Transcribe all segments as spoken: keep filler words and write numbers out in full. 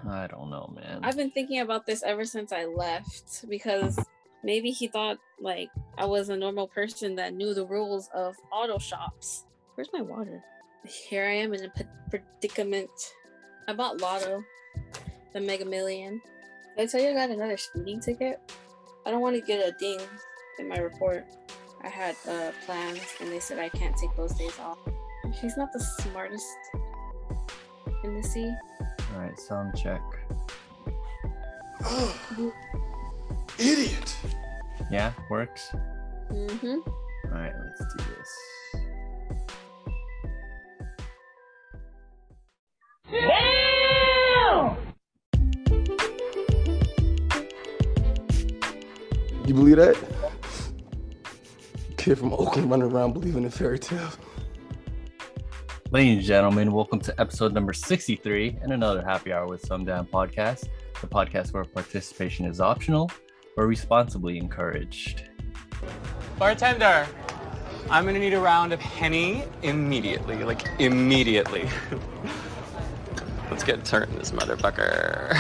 I don't know, man. I've been thinking about this ever since I left because maybe he thought like I was a normal person that knew the rules of auto shops. Where's my water? Here I am in a predicament. I bought Lotto, the Mega Million. Did I tell you I got another speeding ticket? I don't want to get a ding in my report. I had uh, plans and they said I can't take those days off. He's not the smartest in the sea. All right, sound check. Oh, idiot. Yeah, works. Mm-hmm. All right, let's do this. Damn! You believe that? Kid from Oakland running around believing in fairy tales. Ladies and gentlemen, welcome to episode number sixty-three and another happy hour with Some Damn Podcast, the podcast where participation is optional or responsibly encouraged. Bartender, I'm gonna need a round of Henny immediately, like immediately. Let's get turned this motherfucker.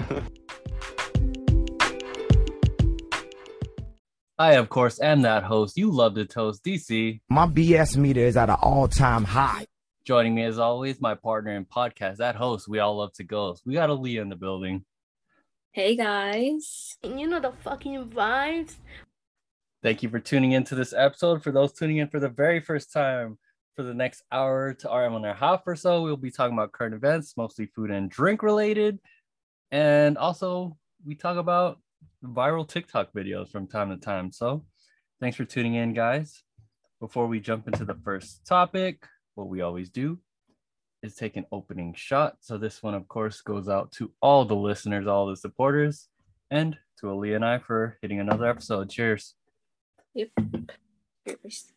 I, of course, am that host you love to toast, D C. My B S meter is at an all-time high. Joining me as always, my partner in podcast, that host we all love to ghost. We got Aaliyah in the building. Hey guys. You know the fucking vibes. Thank you for tuning into this episode. For those tuning in for the very first time, for the next hour to hour and a half or so, we'll be talking about current events, mostly food and drink related. And also, we talk about viral TikTok videos from time to time. So thanks for tuning in, guys. Before we jump into the first topic, what we always do is take an opening shot. So this one, of course, goes out to all the listeners, all the supporters, and to Aaliyah and I for hitting another episode. Cheers. Yep. Cheers.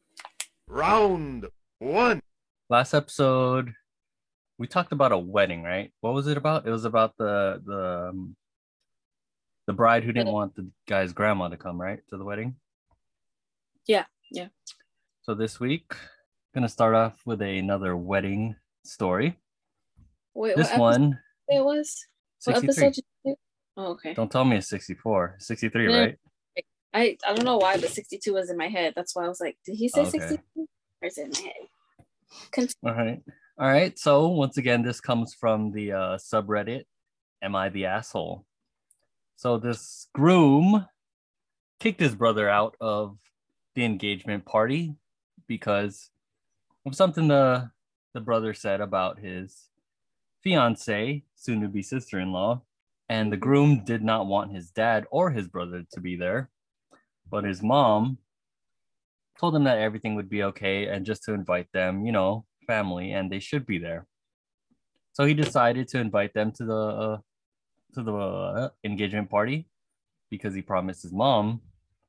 Round one. Last episode, we talked about a wedding, right? What was it about? It was about the the um, the bride who didn't want the guy's grandma to come, right, to the wedding? Yeah, yeah. So this week, gonna start off with another wedding story. Wait, this what one it was? What episode did you do? Oh, okay. Don't tell me it's sixty-four. sixty-three, yeah. Right? I, I don't know why, but sixty-two was in my head. That's why I was like, did he say okay. sixty-two? Or is it in my head? Continue. All right. All right. So once again, this comes from the uh, subreddit, Am I the Asshole? So this groom kicked his brother out of the engagement party because of something the, the brother said about his fiance, soon-to-be sister-in-law. And the groom did not want his dad or his brother to be there. But his mom told him that everything would be okay and just to invite them, you know, family, and they should be there. So he decided to invite them to the uh, to the uh, engagement party because he promised his mom.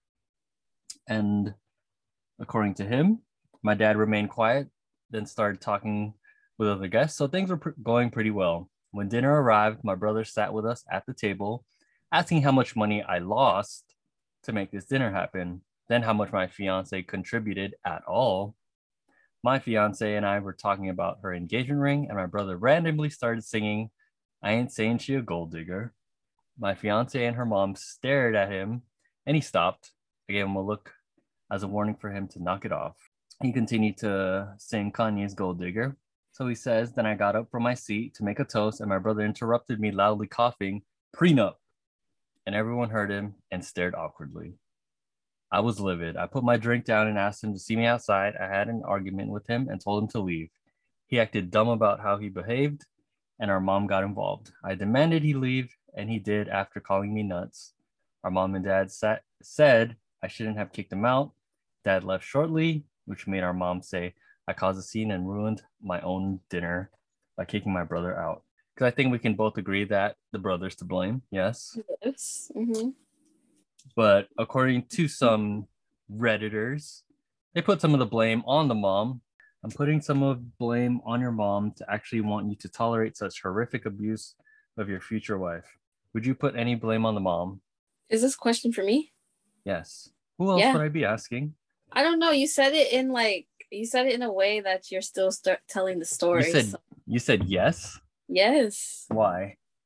And according to him, my dad remained quiet, then started talking with other guests. So things were pr- going pretty well. When dinner arrived, my brother sat with us at the table, asking how much money I lost to make this dinner happen, then how much my fiance contributed at all. My fiance and I were talking about her engagement ring, and my brother randomly started singing, I Ain't Saying She a Gold Digger. My fiance and her mom stared at him, and he stopped. I gave him a look as a warning for him to knock it off. He continued to sing Kanye's Gold Digger. So he says, then I got up from my seat to make a toast, and my brother interrupted me loudly coughing, prenup. And everyone heard him and stared awkwardly. I was livid. I put my drink down and asked him to see me outside. I had an argument with him and told him to leave. He acted dumb about how he behaved, and our mom got involved. I demanded he leave, and he did after calling me nuts. Our mom and dad sat, said I shouldn't have kicked him out. Dad left shortly, which made our mom say I caused a scene and ruined my own dinner by kicking my brother out. Because I think we can both agree that the brother's to blame, yes? Yes. Mm-hmm. But according to some Redditors, they put some of the blame on the mom. I'm putting some of blame on your mom to actually want you to tolerate such horrific abuse of your future wife. Would you put any blame on the mom? Is this question for me? Yes. Who else Yeah. would I be asking? I don't know. You said it in like, you said it in a way that you're still start telling the story. You said, so. you said yes? Yes. Why?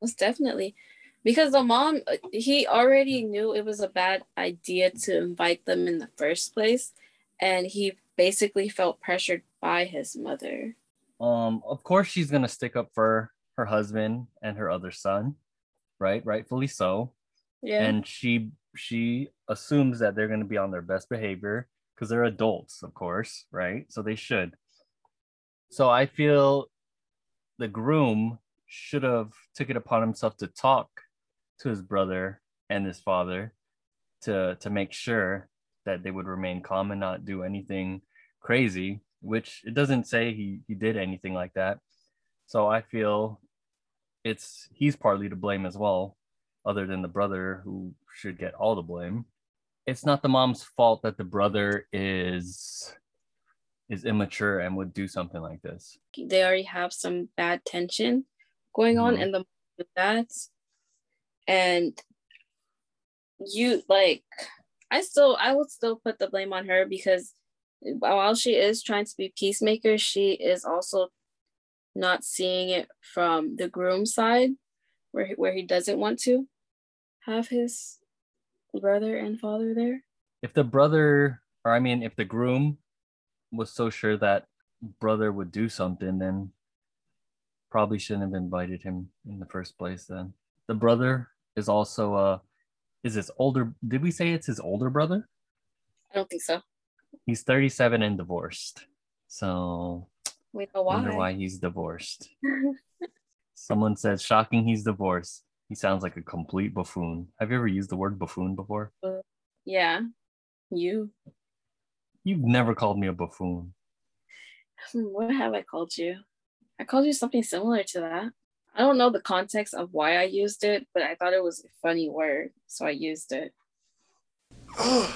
Most definitely. Because the mom, uh, he already knew it was a bad idea to invite them in the first place. And he basically felt pressured by his mother. Um, of course she's gonna stick up for her husband and her other son, right? Rightfully so. Yeah. And she she assumes that they're gonna be on their best behavior because they're adults, of course, right? So they should. So I feel the groom should have took it upon himself to talk to his brother and his father to to make sure that they would remain calm and not do anything crazy, which it doesn't say he he did anything like that. So I feel it's he's partly to blame as well, other than the brother who should get all the blame. It's not the mom's fault that the brother is is immature and would do something like this. They already have some bad tension going on Mhm. in the dads. And you like I still I would still put the blame on her because while she is trying to be peacemaker, she is also not seeing it from the groom side where he, where he doesn't want to have his brother and father there. If the brother, or I mean, if the groom was so sure that brother would do something, then probably shouldn't have invited him in the first place then. The brother is also uh is his older did we say it's his older brother? I don't think so. He's thirty-seven and divorced. So We know why. wonder why he's divorced. Someone said shocking he's divorced. He sounds like a complete buffoon. Have you ever used the word buffoon before? Yeah. You. You've never called me a buffoon. What have I called you? I called you something similar to that. I don't know the context of why I used it, but I thought it was a funny word, so I used it. Ugh.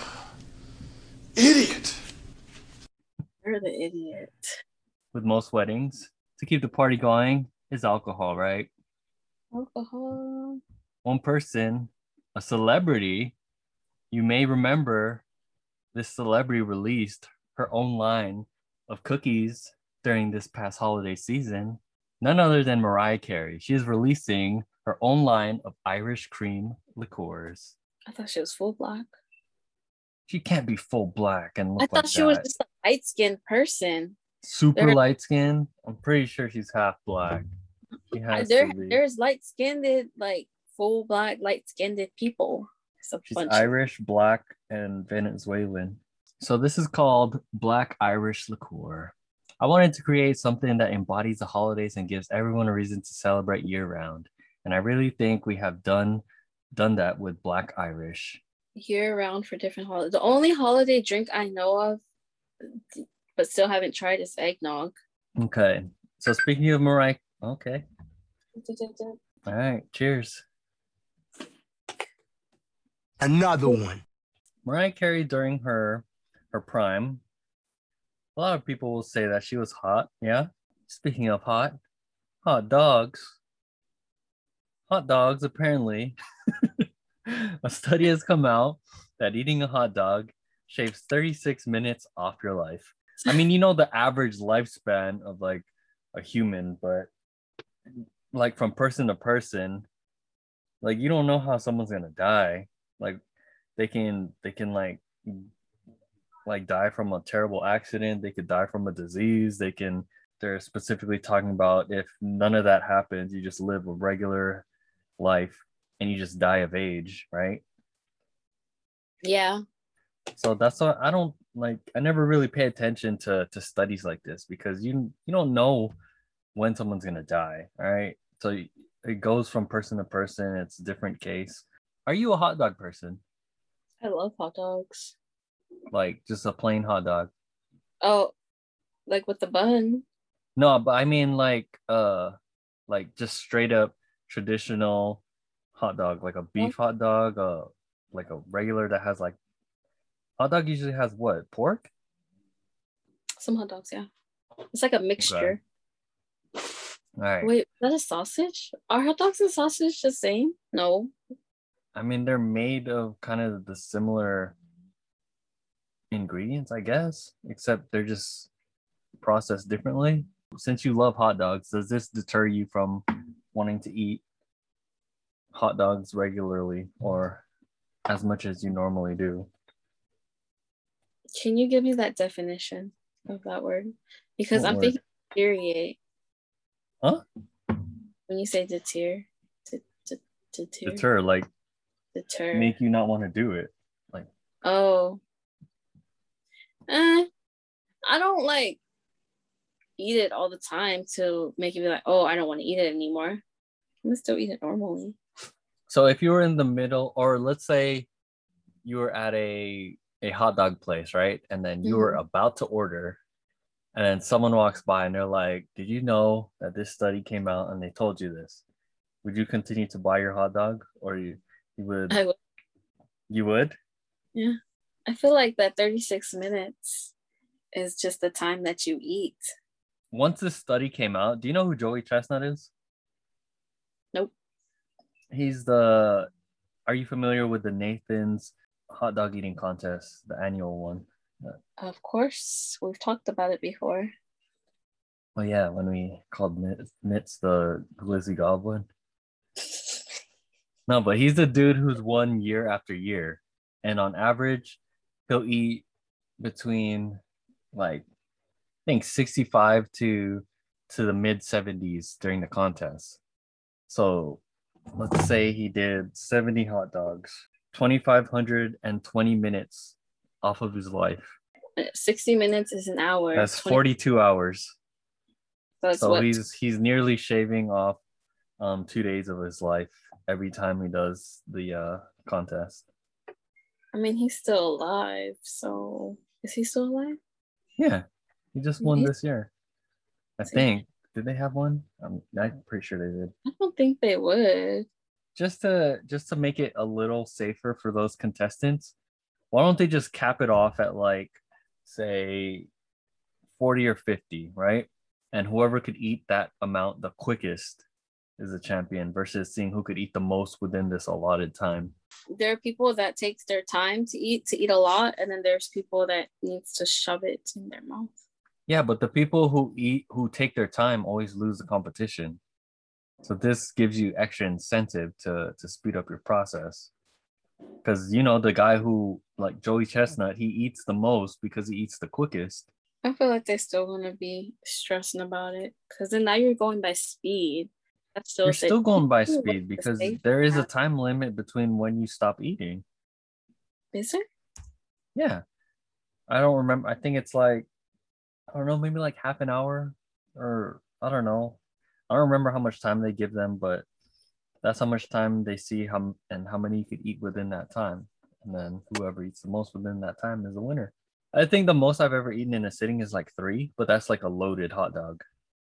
Idiot. You're the idiot. With most weddings, to keep the party going is alcohol, right? Alcohol. One person, a celebrity, you may remember this celebrity released her own line of cookies during this past holiday season. None other than Mariah Carey. She is releasing her own line of Irish cream liqueurs. I thought she was full black. She can't be full black and look I thought like she that. was just a light-skinned person. Super There- light skin. I'm pretty sure she's half black. She I, has there, to be. there's light-skinned, like full black, light-skinned people. It's a She's bunch. Irish, black, and Venezuelan. So this is called Black Irish Liqueur. I wanted to create something that embodies the holidays and gives everyone a reason to celebrate year-round. And I really think we have done done that with Black Irish. Year-round for different holidays. The only holiday drink I know of, but still haven't tried, is eggnog. Okay. So speaking of Mariah, okay. All right. Cheers. Another one. Mariah Carey during her her prime, a lot of people will say that she was hot. Yeah. Speaking of hot, hot dogs. Hot dogs, apparently. A study has come out that eating a hot dog shaves thirty-six minutes off your life. I mean, you know the average lifespan of like a human, but like from person to person, like you don't know how someone's gonna die. Like they can they can like like die from a terrible accident, they could die from a disease, they can they're specifically talking about if none of that happens, you just live a regular life and you just die of age, right? Yeah. So that's why I don't like I never really pay attention to to studies like this because you you don't know when someone's gonna die, all right? So it goes from person to person, it's a different case. Are you a hot dog person? I love hot dogs. Like just a plain hot dog? Oh, like with the bun. No, but I mean like uh like just straight up traditional hot dog, like a beef hot dog, uh like a regular that has like hot dog usually has what? Pork? Some hot dogs, yeah. It's like a mixture. All right. Wait, is that a sausage? Are hot dogs and sausage the same? No. I mean, they're made of kind of the similar ingredients, I guess, except they're just processed differently. Since you love hot dogs, does this deter you from wanting to eat hot dogs regularly or as much as you normally do. Can you give me that definition of that word? Because What I'm word? thinking deteriorate Huh? when you say deter. De- de- deter. Deter, like Deter. make you not want to do it. Like, Oh. Eh, I don't like eat it all the time to make you be like, oh, I don't want to eat it anymore. I'm gonna still eat it normally. so if you were in the middle, or let's say you were at a a hot dog place, right? And then you were Mhm. about to order, and then someone walks by and they're like, "Did you know that this study came out and they told you this?" Would you continue to buy your hot dog, or you you would I would, you would? yeah. I feel like that thirty-six minutes is just the time that you eat. Once this study came out, do you know who Joey Chestnut is? Nope. He's the. Are you familiar with the Nathan's hot dog eating contest, the annual one? Of course, we've talked about it before. Oh yeah, when we called Mitz, Mitz the Glizzy Goblin. No, but he's the dude who's won year after year, and on average, he'll eat between like I think sixty-five to to the mid seventies during the contest. So let's say he did seventy hot dogs, twenty-five hundred twenty minutes off of his life. sixty minutes is an hour. That's twenty forty-two hours. So that's So what? he's he's nearly shaving off um two days of his life every time he does the uh contest. I mean, he's still alive. So is he still alive? Yeah, he just won He's- this year. I See. think. Did they have one? I'm, I'm pretty sure they did. I don't think they would. Just to just to make it a little safer for those contestants, why don't they just cap it off at like say forty or fifty, right? And whoever could eat that amount the quickest is a champion versus seeing who could eat the most within this allotted time. There are people that takes their time to eat to eat a lot, and then there's people that needs to shove it in their mouth. Yeah, but the people who eat who take their time always lose the competition. So this gives you extra incentive to to speed up your process. Because you know the guy who like Joey Chestnut, he eats the most because he eats the quickest. I feel like they're still gonna be stressing about it because then now you're going by speed. That's still You're say- still going by Ooh, speed the because safe there is a path. time limit between when you stop eating. Is there? Yeah. I don't remember. I think it's like, I don't know, maybe like half an hour or I don't know. I don't remember how much time they give them, but that's how much time they see how and how many you could eat within that time. And then whoever eats the most within that time is the winner. I think the most I've ever eaten in a sitting is like three, but that's like a loaded hot dog.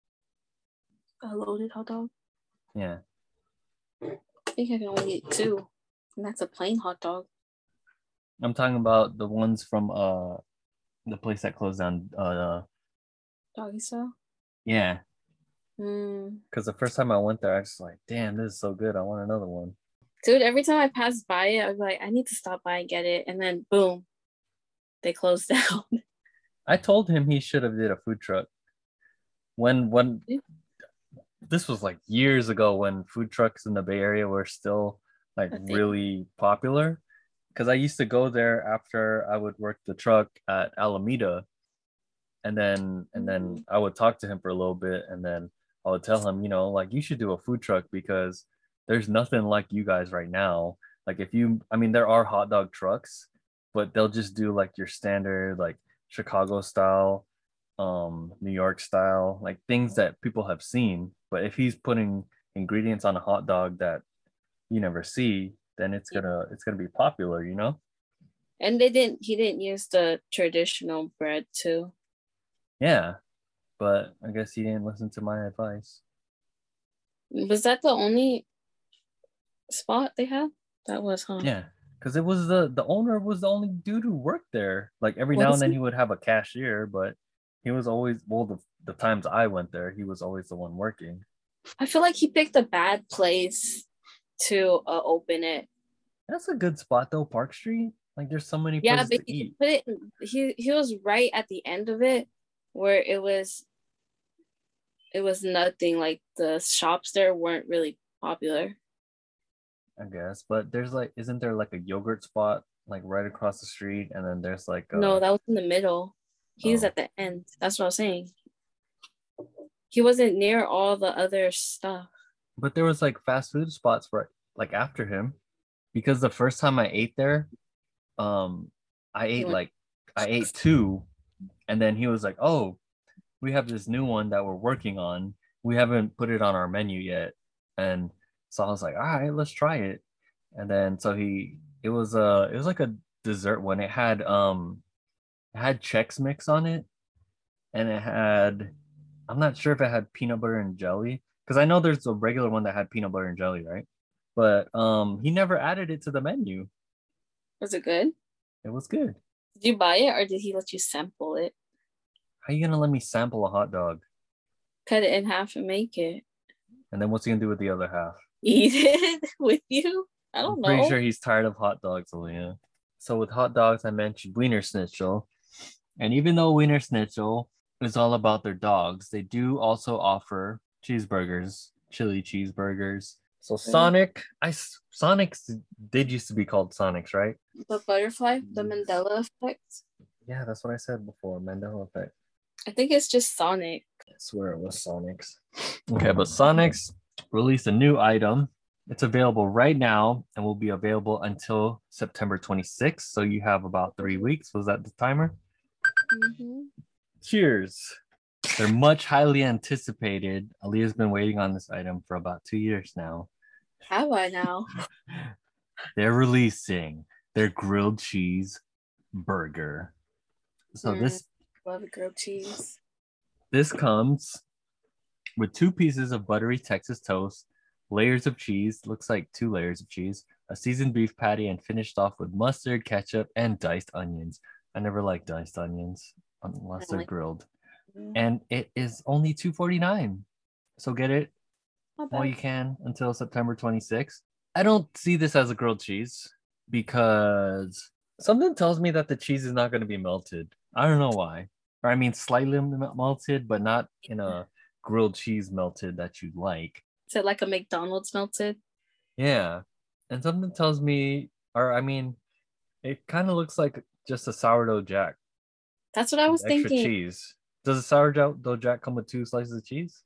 A loaded hot dog. Yeah. I think I can only eat two, and that's a plain hot dog. I'm talking about the ones from uh the place that closed down. Uh, Doggy style. yeah, Mm. because the first time I went there, I was like, "Damn, this is so good! I want another one." Dude, every time I pass by it, I was like, I need to stop by and get it, and then boom, they closed down. I told him he should have did a food truck. When when Yeah. this was like years ago when food trucks in the Bay Area were still like A thing. really popular. Because I used to go there after I would work the truck at Alameda, and then and then I would talk to him for a little bit, and then I would tell him, you know, like you should do a food truck because there's nothing like you guys right now. Like if you, I mean, there are hot dog trucks, but they'll just do like your standard like Chicago style, um, New York style, like things that people have seen. But if he's putting ingredients on a hot dog that you never see, then it's gonna it's gonna be popular, you know? And they didn't. He didn't use the traditional bread too. Yeah. But I guess he didn't listen to my advice. Was that the only spot they had? That was, huh? Yeah. Because it was the the owner was the only dude who worked there. Like every now Was and then he? he would have a cashier, but he was always well the the times I went there, he was always the one working. I feel like he picked a bad place to uh, open it. That's a good spot though, Park Street. Like there's so many Yeah, places but to he eat. put it. He he was right at the end of it, where it was. It was nothing. Like the shops there weren't really popular. I guess. But there's like, isn't there like a yogurt spot like right across the street? And then there's like a... No, that was in the middle. He's Oh. at the end. That's what I was saying. He wasn't near all the other stuff. But there was like fast food spots right like after him, because the first time I ate there, um, I ate went- like I ate two, and then he was like, "Oh, we have this new one that we're working on. We haven't put it on our menu yet." And so I was like, "All right, let's try it." And then so he, it was a, it was like a dessert one. It had um, it had Chex Mix on it, and it had, I'm not sure if it had peanut butter and jelly, because I know there's a regular one that had peanut butter and jelly, right? But um, he never added it to the menu. Was it good? It was good. Did you buy it or did he let you sample it? How you gonna let me sample a hot dog? Cut it in half and make it. And then what's he gonna do with the other half? Eat it with you? I don't I'm know. pretty sure he's tired of hot dogs, Aaliyah. So with hot dogs, I mentioned Wiener Schnitzel. And even though Wiener Schnitzel is all about their dogs, they do also offer cheeseburgers, chili cheeseburgers. So Sonic, I Sonic's did used to be called Sonic's, right? The butterfly, the Mandela effect. Yeah, that's what I said before, Mandela effect. I think it's just Sonic. I swear it was Sonic's. Okay, but Sonic's released a new item. It's available right now and will be available until September twenty-sixth. So you have about three weeks. Was that the timer? Mm-hmm. Cheers. They're much highly anticipated. Aaliyah's been waiting on this item for about two years now. Have I now? They're releasing their grilled cheese burger. So Mm. this Love grilled cheese. this comes with two pieces of buttery Texas toast, layers of cheese, looks like two layers of cheese, a seasoned beef patty, and finished off with mustard, ketchup, and diced onions. I never like diced onions unless they're like- grilled. Mm, And it is only two forty-nine. So get it Not while bad. you can until September twenty-sixth. I don't see this as a grilled cheese because something tells me that the cheese is not going to be melted. I don't know why. Or I mean slightly mel- melted, but not in a grilled cheese melted that you like. Is it like a McDonald's melted? Yeah. And something tells me, or I mean, it kind of looks like just a sourdough jack. That's what I was with extra thinking. cheese. Does a sourdough jack come with two slices of cheese?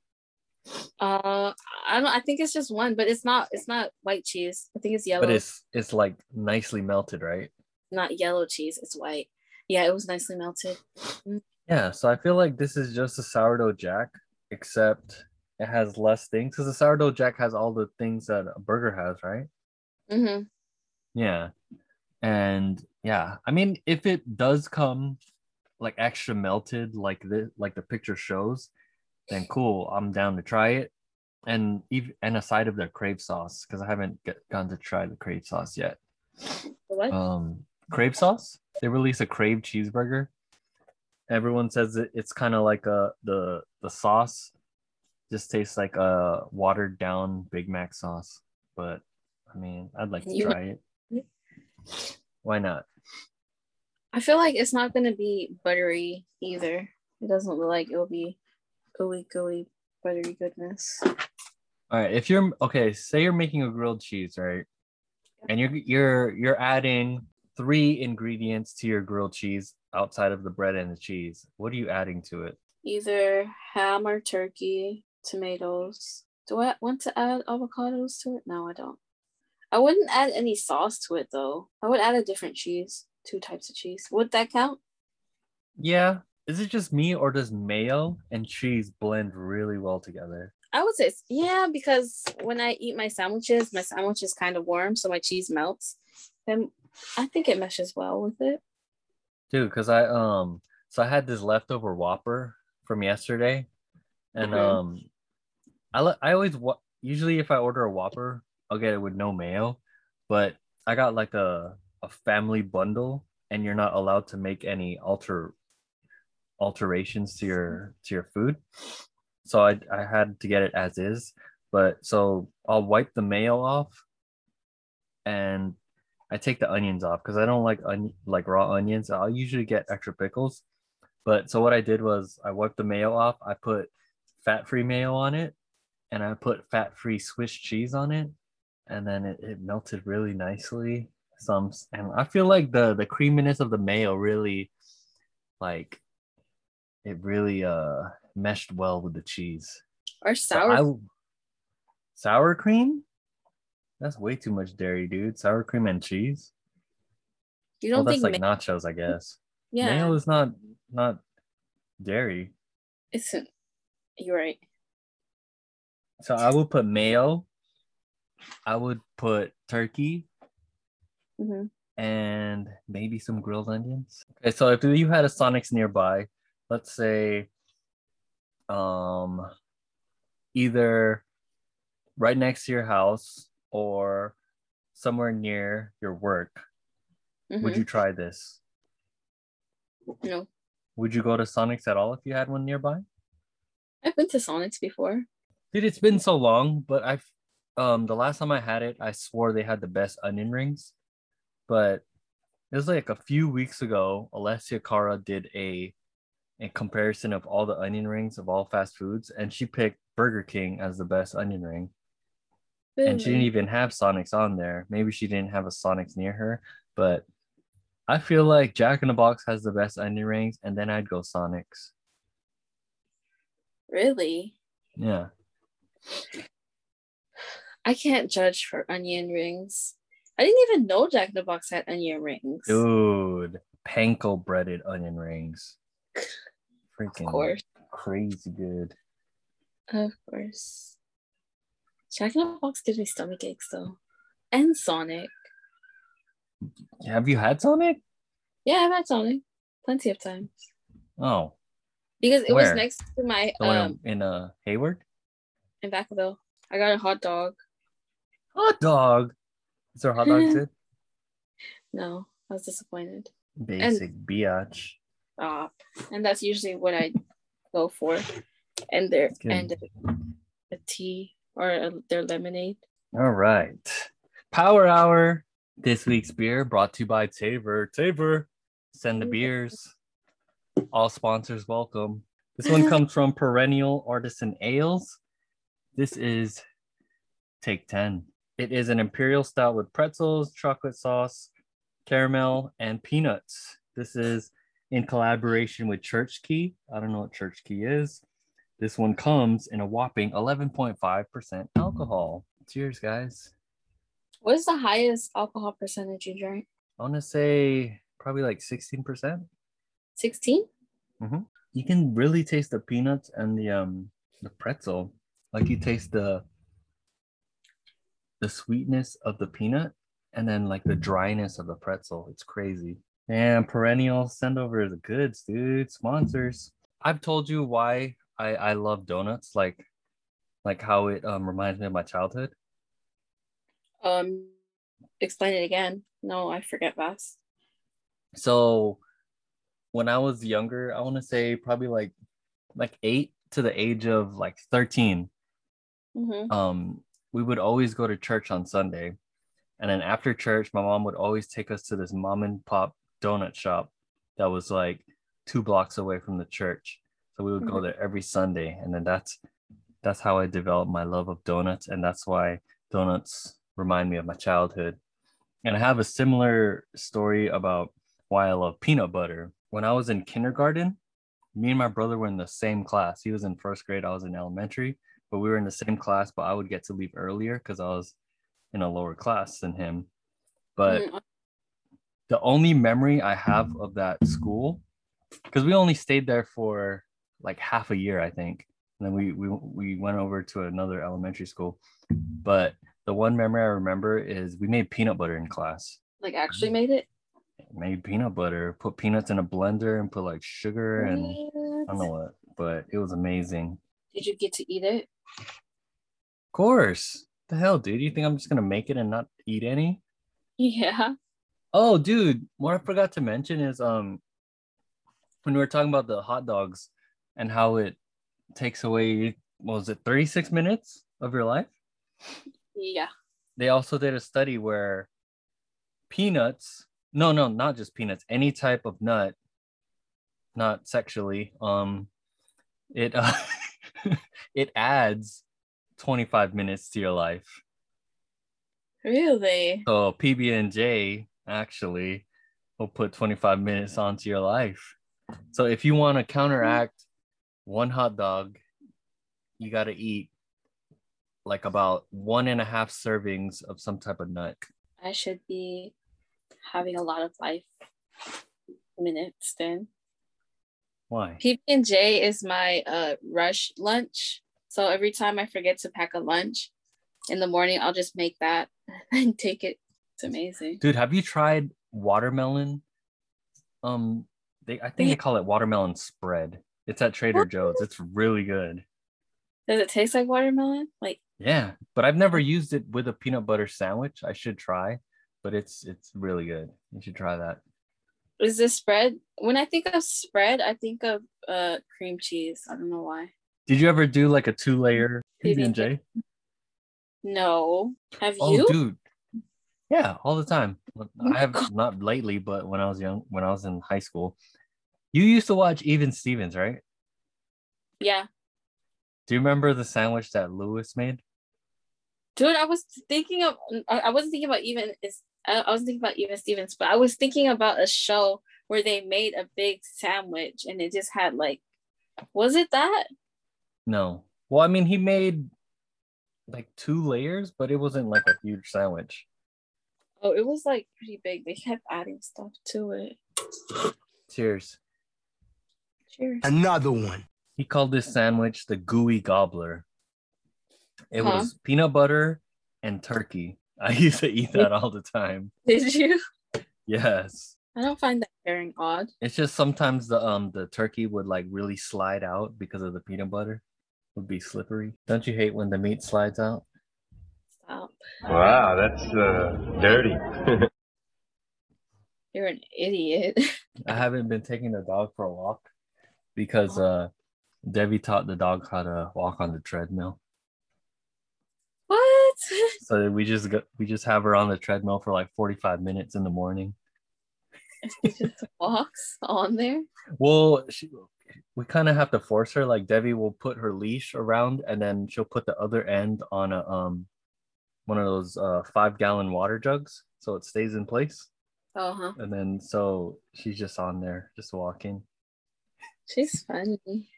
Uh, I don't. I think it's just one, but it's not. It's not white cheese. I think it's yellow. But it's it's like nicely melted, right? Not yellow cheese. It's white. Yeah, it was nicely melted. Yeah, so I feel like this is just a sourdough jack, except it has less things. Because the sourdough jack has all the things that a burger has, right? Mm-hmm. Yeah. And yeah, I mean, if it does come like extra melted, like the like the picture shows, then cool. I'm down to try it. And even and a side of their crave sauce, because I haven't get, gotten to try the crave sauce yet. What? Um, crave sauce. They release a crave cheeseburger. Everyone says it, it's kind of like a the the sauce just tastes like a watered down Big Mac sauce. But I mean, I'd like to You- try it. Why not? I feel like it's not gonna be buttery either. It doesn't look like it'll be gooey, gooey, buttery goodness. All right, if you're okay, say you're making a grilled cheese, right? And you're you're you're adding three ingredients to your grilled cheese outside of the bread and the cheese. What are you adding to it? Either ham or turkey, tomatoes. Do I want to add avocados to it? No, I don't. I wouldn't add any sauce to it though. I would add a different cheese, two types of cheese. Would that count? Yeah. Is it just me or does mayo and cheese blend really well together? I would say, it's- yeah, because when I eat my sandwiches, my sandwich is kind of warm, so my cheese melts. And I think it meshes well with it. Dude, because I um so I had this leftover Whopper from yesterday, and Mhm. um I li- I always wa- usually if I order a Whopper, I'll get it with no mayo, but I got like a a family bundle, and you're not allowed to make any alter alterations to your to your food, so I I had to get it as is. But so I'll wipe the mayo off, and I take the onions off because I don't like on, like raw onions. I'll usually get extra pickles. But so what I did was I wiped the mayo off. I put fat-free mayo on it, and I put fat-free Swiss cheese on it, and then it, it melted really nicely. Some and I feel like the the creaminess of the mayo really like it really uh meshed well with the cheese. Or So sour. I sour cream? That's way too much dairy, dude. Sour cream and cheese. you Well, don't that's think? like ma- nachos, I guess. yeah, Mayo is not not dairy. it's. You're right. So I would put mayo. I would put turkey hmm and maybe some grilled onions. Okay, so if you had a Sonic's nearby, let's say um either right next to your house or somewhere near your work, would hmm you try this? No, Would you go to Sonic's at all if you had one nearby? I've been to Sonic's before. Dude, it's been so long, but I've um the last time I had it, I swore they had the best onion rings. But it was like a few weeks ago, Alessia Cara did a a comparison of all the onion rings of all fast foods, and she picked Burger King as the best onion ring. And she didn't Really? even have Sonic's on there. Maybe she didn't have a Sonic's near her, but I feel like Jack in the Box has the best onion rings, and then I'd go Sonic's. Really? Yeah. I can't judge for onion rings. I didn't even know Jack in the Box had onion rings. Dude, panko breaded onion rings. Freaking Of course. crazy good. Of course. Jack in the Box gives me stomach aches though. And Sonic. Have you had Sonic? Yeah, I've had Sonic plenty of times. Oh, Because it Where? was next to my the one um in, in uh Hayward? in Vacaville. I got a hot dog. Hot dog. Is there hot dogs good? No, I was disappointed. Basic biatch. Uh, and that's usually what I go for. And their Good. and a tea or a, their lemonade. All right. Power Hour. This week's beer brought to you by Taver. Taver, send the beers. All sponsors welcome. This one comes from Perennial Artisan Ales. This is Take ten. It is an imperial stout with pretzels, chocolate sauce, caramel, and peanuts. This is in collaboration with Church Key. I don't know what Church Key is. This one comes in a whopping eleven point five percent alcohol. Cheers, guys. What is the highest alcohol percentage you drank? I want to say probably like sixteen percent. sixteen? Mm-hmm. You can really taste the peanuts and the um the pretzel. Like you taste the the sweetness of the peanut and then like the dryness of the pretzel. It's crazy. And Perennial, send over the goods, dude. Sponsors. I've told you why I I love donuts. Like like how it um reminds me of my childhood. Um, explain it again. No, I forget fast. So when I was younger, I want to say probably like like eight to the age of like thirteen. Mm-hmm. Um, we would always go to church on Sunday. And then after church, my mom would always take us to this mom and pop donut shop that was like two blocks away from the church. So we would go Mhm. there every Sunday. And then that's that's how I developed my love of donuts. And that's why donuts remind me of my childhood. And I have a similar story about why I love peanut butter. When I was in kindergarten, me and my brother were in the same class. He was in first grade, I was in elementary, but we were in the same class, but I would get to leave earlier because I was in a lower class than him. But Mm, the only memory I have of that school, because we only stayed there for like half a year, I think. And then we we we went over to another elementary school. But the one memory I remember is we made peanut butter in class. like actually made it? Made peanut butter, put peanuts in a blender and put like sugar and I don't know what, but it was amazing. Did you get to eat it? Of course. The hell, dude? You think I'm just gonna make it and not eat any? Yeah. Oh, dude, what I forgot to mention is um when we were talking about the hot dogs and how it takes away, what was it, thirty-six minutes of your life? Yeah. They also did a study where peanuts, no, no, not just peanuts, any type of nut, not sexually, um, it uh, it adds twenty-five minutes to your life. Really? So P B and J actually will put twenty-five minutes onto your life. So if you want to counteract one hot dog, you got to eat like about one and a half servings of some type of nut. I should be having a lot of life minutes then. Why? P B and J is my uh rush lunch. So every time I forget to pack a lunch in the morning, I'll just make that and take it. It's amazing. Dude, have you tried watermelon? Um, they I think they call it watermelon spread. It's at Trader Joe's. It's really good. Does it taste like watermelon? Like, yeah, but I've never used it with a peanut butter sandwich. I should try, but it's it's really good. You should try that. is this spread? When I think of spread, I think of uh cream cheese. I don't know why. Did you ever do like a two-layer P B and J? No. Have Oh, you? dude. Yeah, all the time. I have not lately, but when I was young, when I was in high school. You used to watch Even Stevens, right? Yeah. Do you remember the sandwich that Lewis made? Dude, I was thinking of I I wasn't thinking about even is I I wasn't thinking about Even Stevens, but I was thinking about a show where they made a big sandwich and it just had like, was it that? No. Well, I mean, he made like two layers, but it wasn't like a huge sandwich. Oh, it was like pretty big. They kept adding stuff to it. Cheers. Cheers. Another one. He called this sandwich the gooey gobbler. It Huh? was peanut butter and turkey. I used to eat that all the time. Did you? Yes. I don't find that pairing odd. It's just sometimes the um the turkey would like really slide out because of the peanut butter. Would be slippery. Don't you hate when the meat slides out? Stop. Wow, that's uh, dirty. You're an idiot. I haven't been taking the dog for a walk because uh Debbie taught the dog how to walk on the treadmill. What? So we just go, we just have her on the treadmill for like forty-five minutes in the morning. She just walks on there. Well, she, we kind of have to force her. Like Debbie will put her leash around, and then she'll put the other end on a um one of those uh five gallon water jugs, so it stays in place. Oh, huh. And then so she's just on there, just walking. She's funny.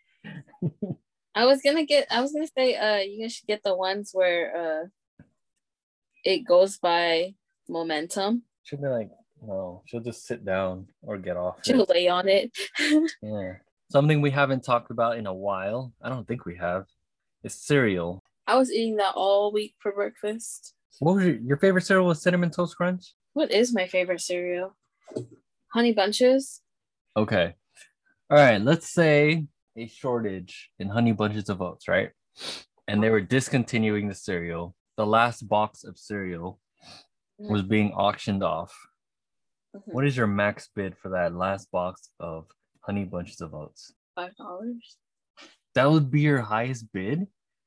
I was gonna get. I was gonna say. Uh, you guys should get the ones where uh, it goes by momentum. She'll be like, no, she'll just sit down or get off. She'll it. lay on it. Yeah. Something we haven't talked about in a while. I don't think we have. Is cereal. I was eating that all week for breakfast. What was your, your favorite cereal? Was Cinnamon Toast Crunch? What is my favorite cereal? Honey Bunches. Okay. All right. Let's say a shortage in Honey Bunches of Oats, right? And they were discontinuing the cereal. The last box of cereal was being auctioned off. Mhm. What is your max bid for that last box of Honey Bunches of Oats? Five dollars. That would be your highest bid?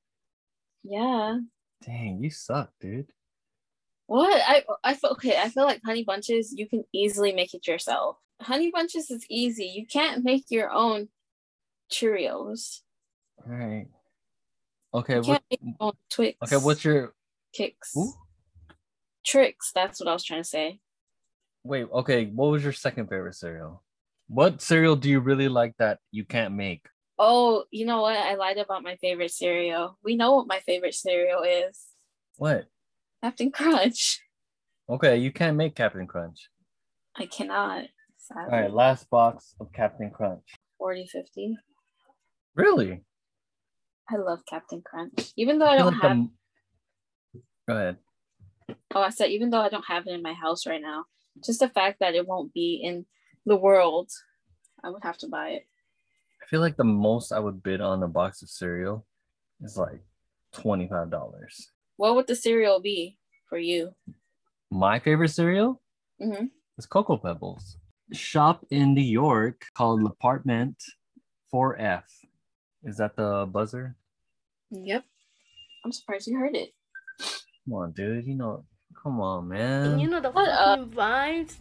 Yeah. Dang, you suck, dude. What? I I feel okay. I feel like Honey Bunches, you can easily make it yourself. Honey Bunches is easy. You can't make your own Cheerios. All right. Okay. You What, can't make your own Twix. okay. What's your Kicks? Ooh. Tricks. That's what I was trying to say. wait? Okay. What was your second favorite cereal? What cereal do you really like that you can't make? Oh, you know what? I lied about my favorite cereal. We know what my favorite cereal is. What? Captain Crunch. Okay, you can't make Captain Crunch. I cannot. All Sadly. right, last box of Captain Crunch. forty, fifty. Really? I love Captain Crunch. Even though I feel don't like have the- Go ahead. oh, I said even though I don't have it in my house right now, just the fact that it won't be in the world, I would have to buy it. I feel like the most I would bid on a box of cereal is like twenty-five dollars. What would the cereal be for you? My favorite cereal Mm-hmm. is Cocoa Pebbles. Shop in New York called L'Appartement four F. Is that the buzzer? Yep. I'm surprised you heard it. Come on, dude. You know, come on, And man. you know the What up? fucking vibes.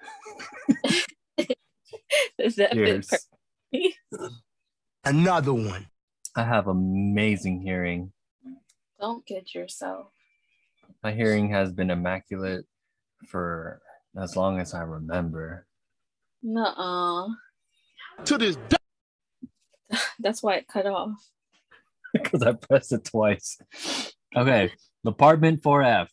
Is that Cheers. it? Another one. I have amazing hearing. Don't kid yourself. My hearing has been immaculate for as long as I remember. Nuh-uh. To this day. That's why it cut off. Because I pressed it twice. Okay, Department four F.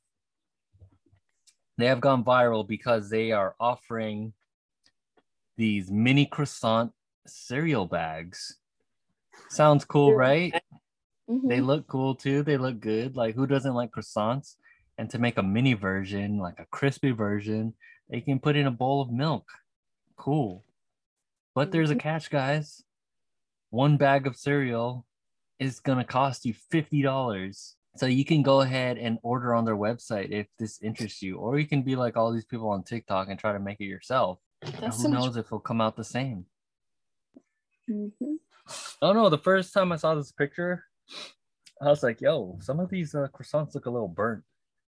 They have gone viral because they are offering these mini croissant cereal bags. Sounds cool, right? Mm-hmm. They look cool too. They look good. Like, who doesn't like croissants? And to make a mini version, like a crispy version, they can put in a bowl of milk. Cool. But there's a catch, guys. One bag of cereal is going to cost you fifty dollars. So you can go ahead and order on their website if this interests you. Or you can be like all these people on TikTok and try to make it yourself. That's Who so knows much- if it'll come out the same. Mhm. Oh no, the first time I saw this picture, I was like, yo, some of these uh, croissants look a little burnt.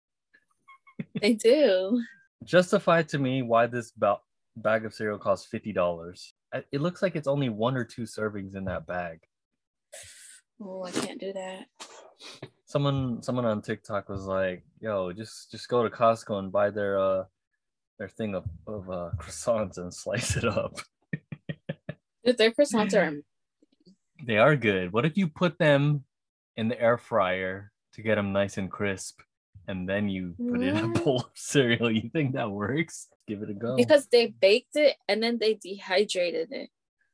They do. Justify to me why this ba- bag of cereal costs fifty dollars. It looks like it's only one or two servings in that bag. Oh, I can't do that. Someone someone on TikTok was like, yo, just just go to Costco and buy their uh their thing of, of uh, croissants and slice it up. Dude, their croissants are They are good. What if you put them in the air fryer to get them nice and crisp, and then you put it in a What? bowl of cereal? You think that works? Give it a go. because they baked it and then they dehydrated it.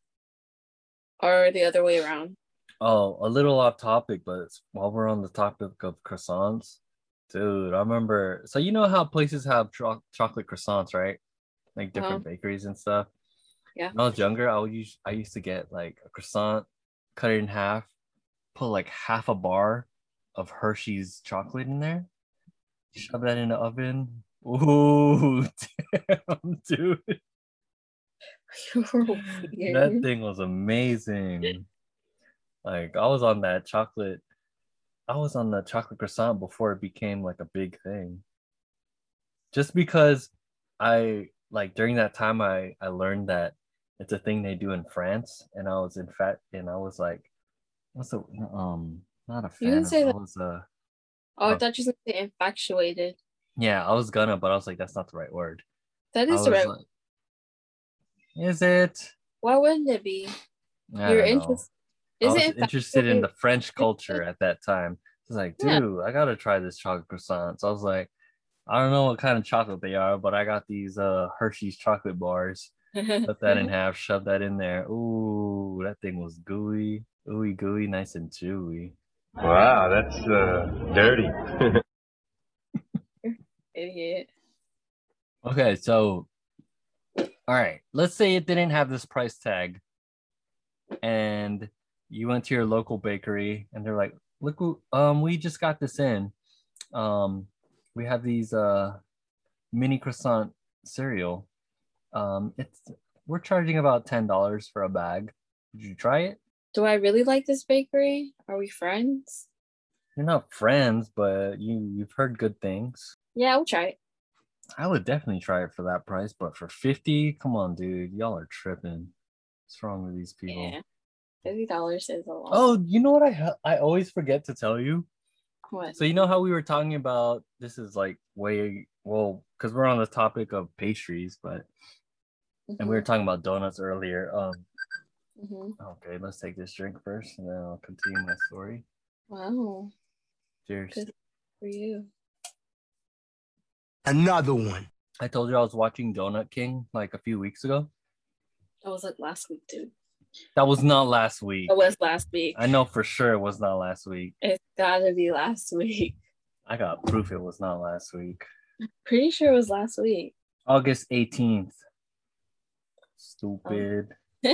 Or the other way around. Oh, a little off topic, but while we're on the topic of croissants, dude, I remember. So you know how places have cho- chocolate croissants, right? Like different Uh-huh. bakeries and stuff. Yeah. When I was younger, I would use I used to get like a croissant, cut it in half, put like half a bar of Hershey's chocolate in there, shove that in the oven. Ooh, damn, dude, You're that weird. thing was amazing. Like I was on that chocolate, I was on the chocolate croissant before it became like a big thing. Just because I like during that time I I learned that it's a thing they do in France, and I was in fact and I was like, what's the um not a You fan. didn't say I that. was uh Oh, I oh. thought you said infatuated. yeah, I was gonna, but I was like, that's not the right word. That I is was the right. like, is it? Why wouldn't it be? I You're don't know. interested. I Is was it interested in the infatuated? French culture at that time. I was like, Yeah. dude, I gotta try this chocolate croissant. So I was like, I don't know what kind of chocolate they are, but I got these uh Hershey's chocolate bars. Cut that in half, shove that in there. Ooh, that thing was gooey, ooey gooey, nice and chewy. Wow, that's uh, dirty. Idiot. Okay, so all right, let's say it didn't have this price tag, and you went to your local bakery, and they're like, "Look, who- um, we just got this in. Um, we have these uh mini croissant cereal. Um, it's we're charging about ten dollars for a bag. Would you try it? Do I really like this bakery? Are we friends? You're not friends, but you you've heard good things. Yeah, I'll try it. I would definitely try it for that price, but for fifty, come on, dude, y'all are tripping. What's wrong with these people? Yeah. Fifty dollars is a lot. Oh, you know what I ha- I always forget to tell you. What? So you know how we were talking about this is like way well because we're on the topic of pastries, but and we were talking about donuts earlier. Um, hmm okay, let's take this drink first, and then I'll continue my story. Wow. Cheers. Good for you. Another one. I told you I was watching Donut King like a few weeks ago. That was like last week, dude. That was not last week. It was last week. I know for sure it was not last week. It's gotta be last week. I got proof it was not last week. Pretty sure it was last week. August eighteenth. Stupid.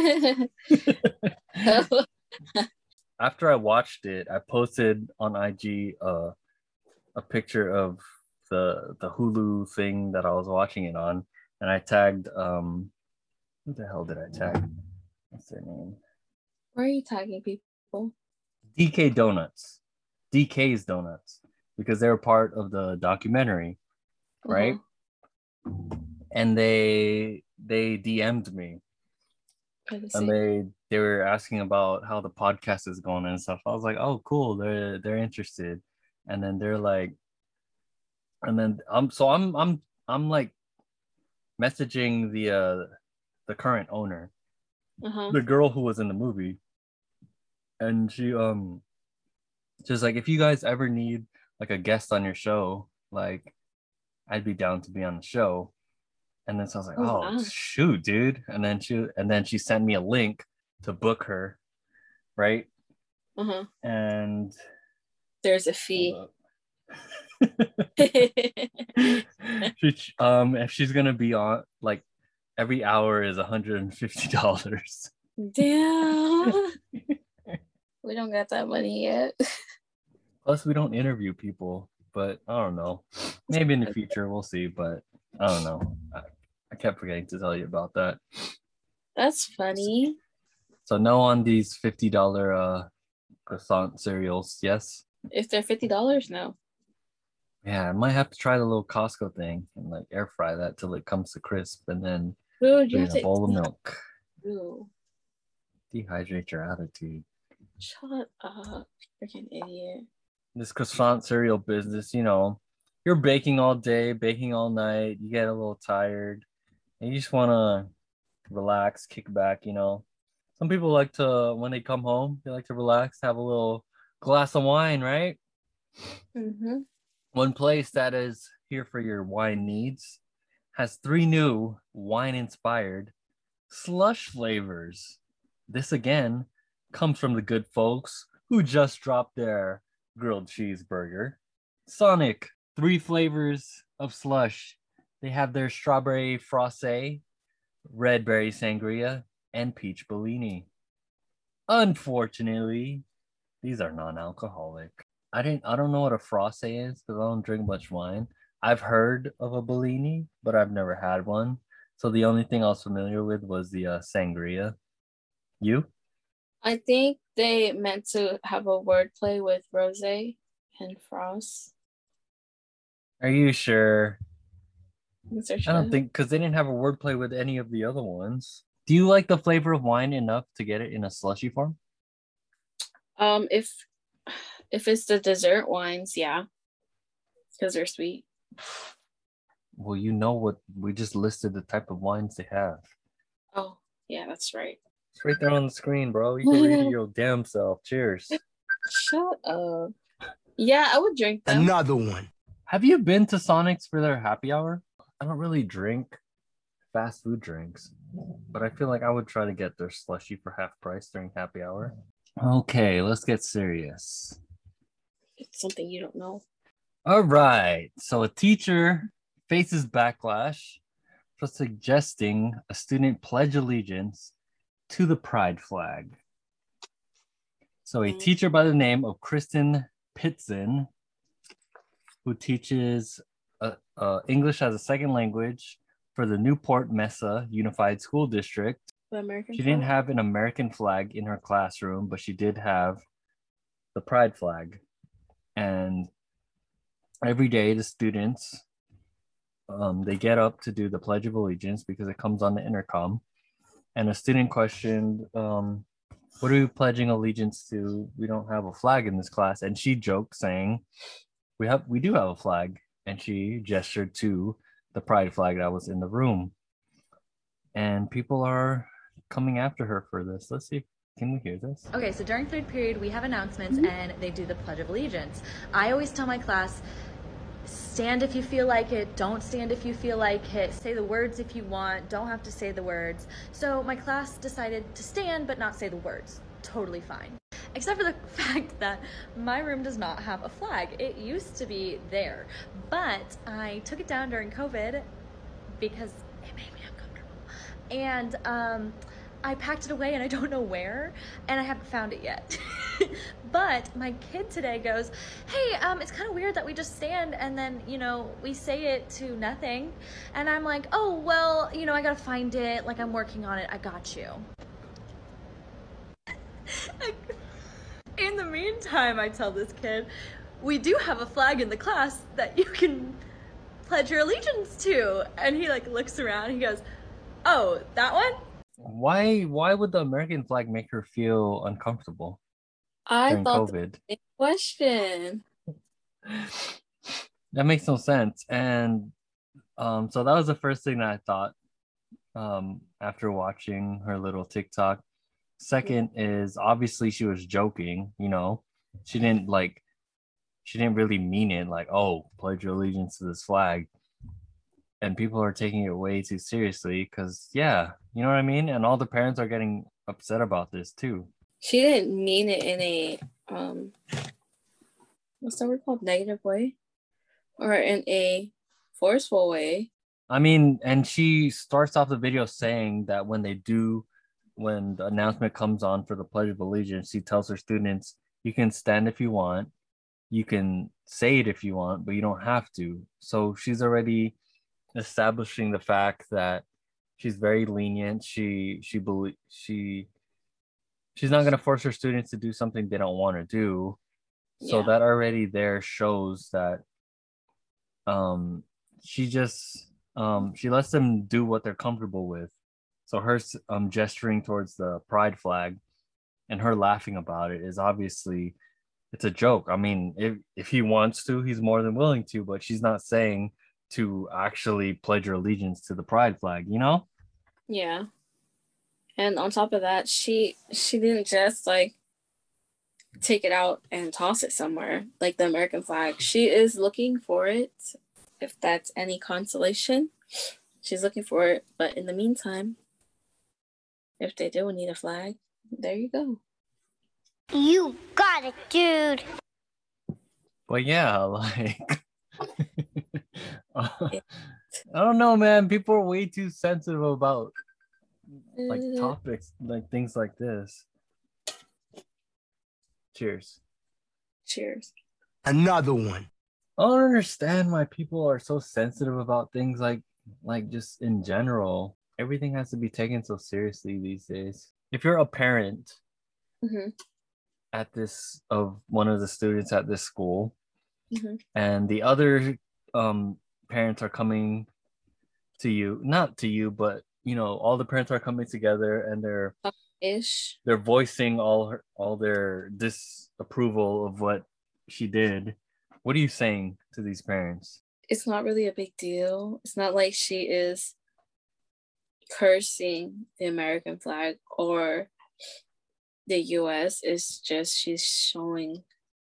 After I watched it, I posted on I G uh, a picture of the the Hulu thing that I was watching it on, and I tagged um who the hell did I tag? What's their name? Why are you tagging people? D K Donuts. D K's Donuts, because they were part of the documentary, right? Uh-huh. And they they D M'd me, Good to see. and they they were asking about how the podcast is going and stuff. I was like, oh, cool, they're they're interested. And then they're like, And then I'm so I'm I'm I'm like messaging the uh the current owner, Uh-huh. the girl who was in the movie, and she um just like, if you guys ever need like a guest on your show, like I'd be down to be on the show. And then so I was like, Oh, oh wow. shoot, dude. And then she and then she sent me a link to book her, right? Uh-huh. And There's a fee. she, um, if she's gonna be on, like every hour is one hundred fifty dollars. Damn. We don't got that money yet. Plus, we don't interview people, but I don't know. Maybe in the future we'll see, but I don't know. I, I kept forgetting to tell you about that. That's funny. So no on these fifty dollars uh croissant cereals, yes? If they're fifty dollars now. Yeah, I might have to try the little Costco thing and like air fry that till it comes to crisp, and then Dude, put you in have a to bowl of milk. Ew. Dehydrate your attitude. Shut up, freaking idiot. This croissant cereal business, you know, you're baking all day, baking all night, you get a little tired, and you just want to relax, kick back, you know. Some people like to, when they come home, they like to relax, have a little glass of wine, right? Mm-hmm. One place that is here for your wine needs has three new wine-inspired slush flavors. This again comes from the good folks who just dropped their grilled cheeseburger. Sonic, three flavors of slush. They have their strawberry frosé, red berry sangria, and peach bellini. Unfortunately, these are non-alcoholic. I didn't I don't know what a frosé is because I don't drink much wine. I've heard of a bellini, but I've never had one. So the only thing I was familiar with was the uh, sangria. You? I think they meant to have a wordplay with rosé and frost. Are you sure? I I don't think, because they didn't have a wordplay with any of the other ones. Do you like the flavor of wine enough to get it in a slushy form? Um, if if it's the dessert wines, yeah, because they're sweet. Well, you know what, we just listed the type of wines they have. Oh, yeah, that's right. It's right there on the screen, bro. You can read it your damn self. Cheers. Shut up. Yeah, I would drink them. Another one. Have you been to Sonic's for their happy hour? I don't really drink fast food drinks, but I feel like I would try to get their slushy for half price during happy hour. Okay, let's get serious. It's something you don't know. All right. So a teacher faces backlash for suggesting a student pledge allegiance to the pride flag. So a teacher by the name of Kristen Pitzen, who teaches uh, uh, English as a second language for the Newport Mesa Unified School District. The American She didn't flag? have an American flag in her classroom, but she did have the pride flag. And every day the students, um, they get up to do the Pledge of Allegiance because it comes on the intercom. And a student questioned, um, what are we pledging allegiance to? We don't have a flag in this class. And she joked saying, we have, we do have a flag. And she gestured to the pride flag that was in the room. And people are coming after her for this. Let's see. Can we hear this? Okay, so during third period, we have announcements and they do the Pledge of Allegiance. I always tell my class, stand if you feel like it, don't stand if you feel like it, say the words if you want, don't have to say the words. So my class decided to stand but not say the words. Totally fine. Except for the fact that my room does not have a flag. It used to be there, but I took it down during COVID because it made me uncomfortable. And um, I packed it away and I don't know where, and I haven't found it yet. But my kid today goes, hey, um, it's kind of weird that we just stand and then, you know, we say it to nothing. And I'm like, oh, well, you know, I gotta find it. Like, I'm working on it. I got you. In the meantime, I tell this kid, we do have a flag in the class that you can pledge your allegiance to. And he like looks around, he goes, oh, that one? Why why would the American flag make her feel uncomfortable I during thought COVID? the same question. That makes no sense. And um, so that was the first thing that I thought um, after watching her little TikTok. Second is obviously she was joking, you know, she didn't like, she didn't really mean it like, oh, pledge your allegiance to this flag. And people are taking it way too seriously because, yeah, you know what I mean? And all the parents are getting upset about this too. She didn't mean it in a, um, what's that word called? Negative way? Or in a forceful way. I mean, and she starts off the video saying that when they do, when the announcement comes on for the Pledge of Allegiance, she tells her students, you can stand if you want, you can say it if you want, but you don't have to. So she's already establishing the fact that she's very lenient. She she believe she she's not going to force her students to do something they don't want to do. So Yeah. that already there shows that um she just um she lets them do what they're comfortable with. So her um gesturing towards the pride flag and her laughing about it is obviously, it's a joke. I mean, if if he wants to, he's more than willing to, but she's not saying to actually pledge your allegiance to the pride flag, you know? Yeah. And on top of that, she she didn't just like take it out and toss it somewhere like the American flag. She is looking for it, if that's any consolation. She's looking for it, but in the meantime, if they do need a flag, there you go. You got it, dude. But yeah, like I don't know, man. People are way too sensitive about like topics, like things like this. Cheers. Cheers. Another one. I don't understand why people are so sensitive about things like like just in general. Everything has to be taken so seriously these days. If you're a parent Mm-hmm. at this of one of the students at this school, Mm-hmm. and the other um parents are coming to you, not to you, but you know, all the parents are coming together and they're Ish. they're voicing all her all their disapproval of what she did. What are you saying to these parents? It's not really a big deal. It's not like she is cursing the American flag or the U S. It's just she's showing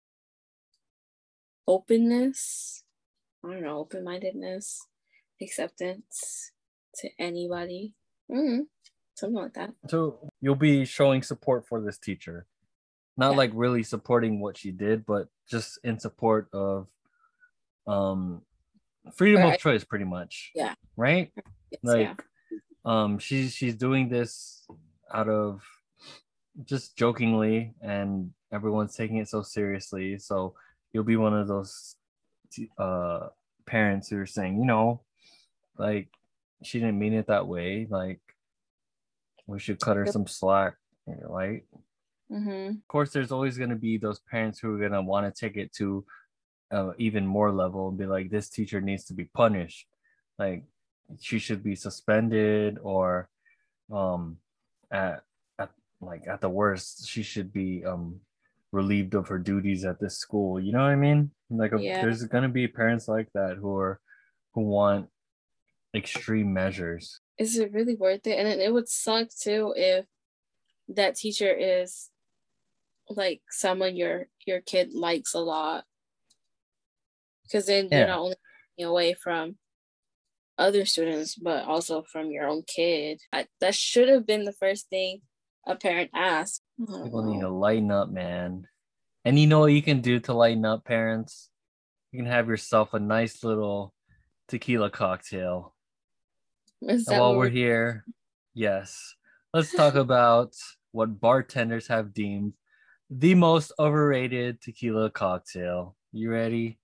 openness. I don't know, open-mindedness, acceptance to anybody. Mm-hmm. Something like that. So you'll be showing support for this teacher, not Yeah. like really supporting what she did, but just in support of um freedom Right. of choice, pretty much. Yeah. Right. Yes, Like yeah. um she's she's doing this out of just jokingly, and everyone's taking it so seriously. So you'll be one of those uh parents who are saying, you know, like she didn't mean it that way. Like we should cut her some slack, right? Mm-hmm. Of course, there's always going to be those parents who are going to want to take it to uh, even more level and be like, this teacher needs to be punished. Like she should be suspended, or um at, at like at the worst she should be um relieved of her duties at this school. You know what I mean? Like a, Yeah. there's going to be parents like that who are who want extreme measures. Is it really worth it? And it, it would suck too if that teacher is like someone your your kid likes a lot, because then Yeah. you're not only taking away from other students but also from your own kid. I, that should have been the first thing a parent asked. I don't People need to know. lighten up, man. And you know what you can do to lighten up, parents? You can have yourself a nice little tequila cocktail. Is And that while what we're we're- here, yes, let's talk about what bartenders have deemed the most overrated tequila cocktail. You ready?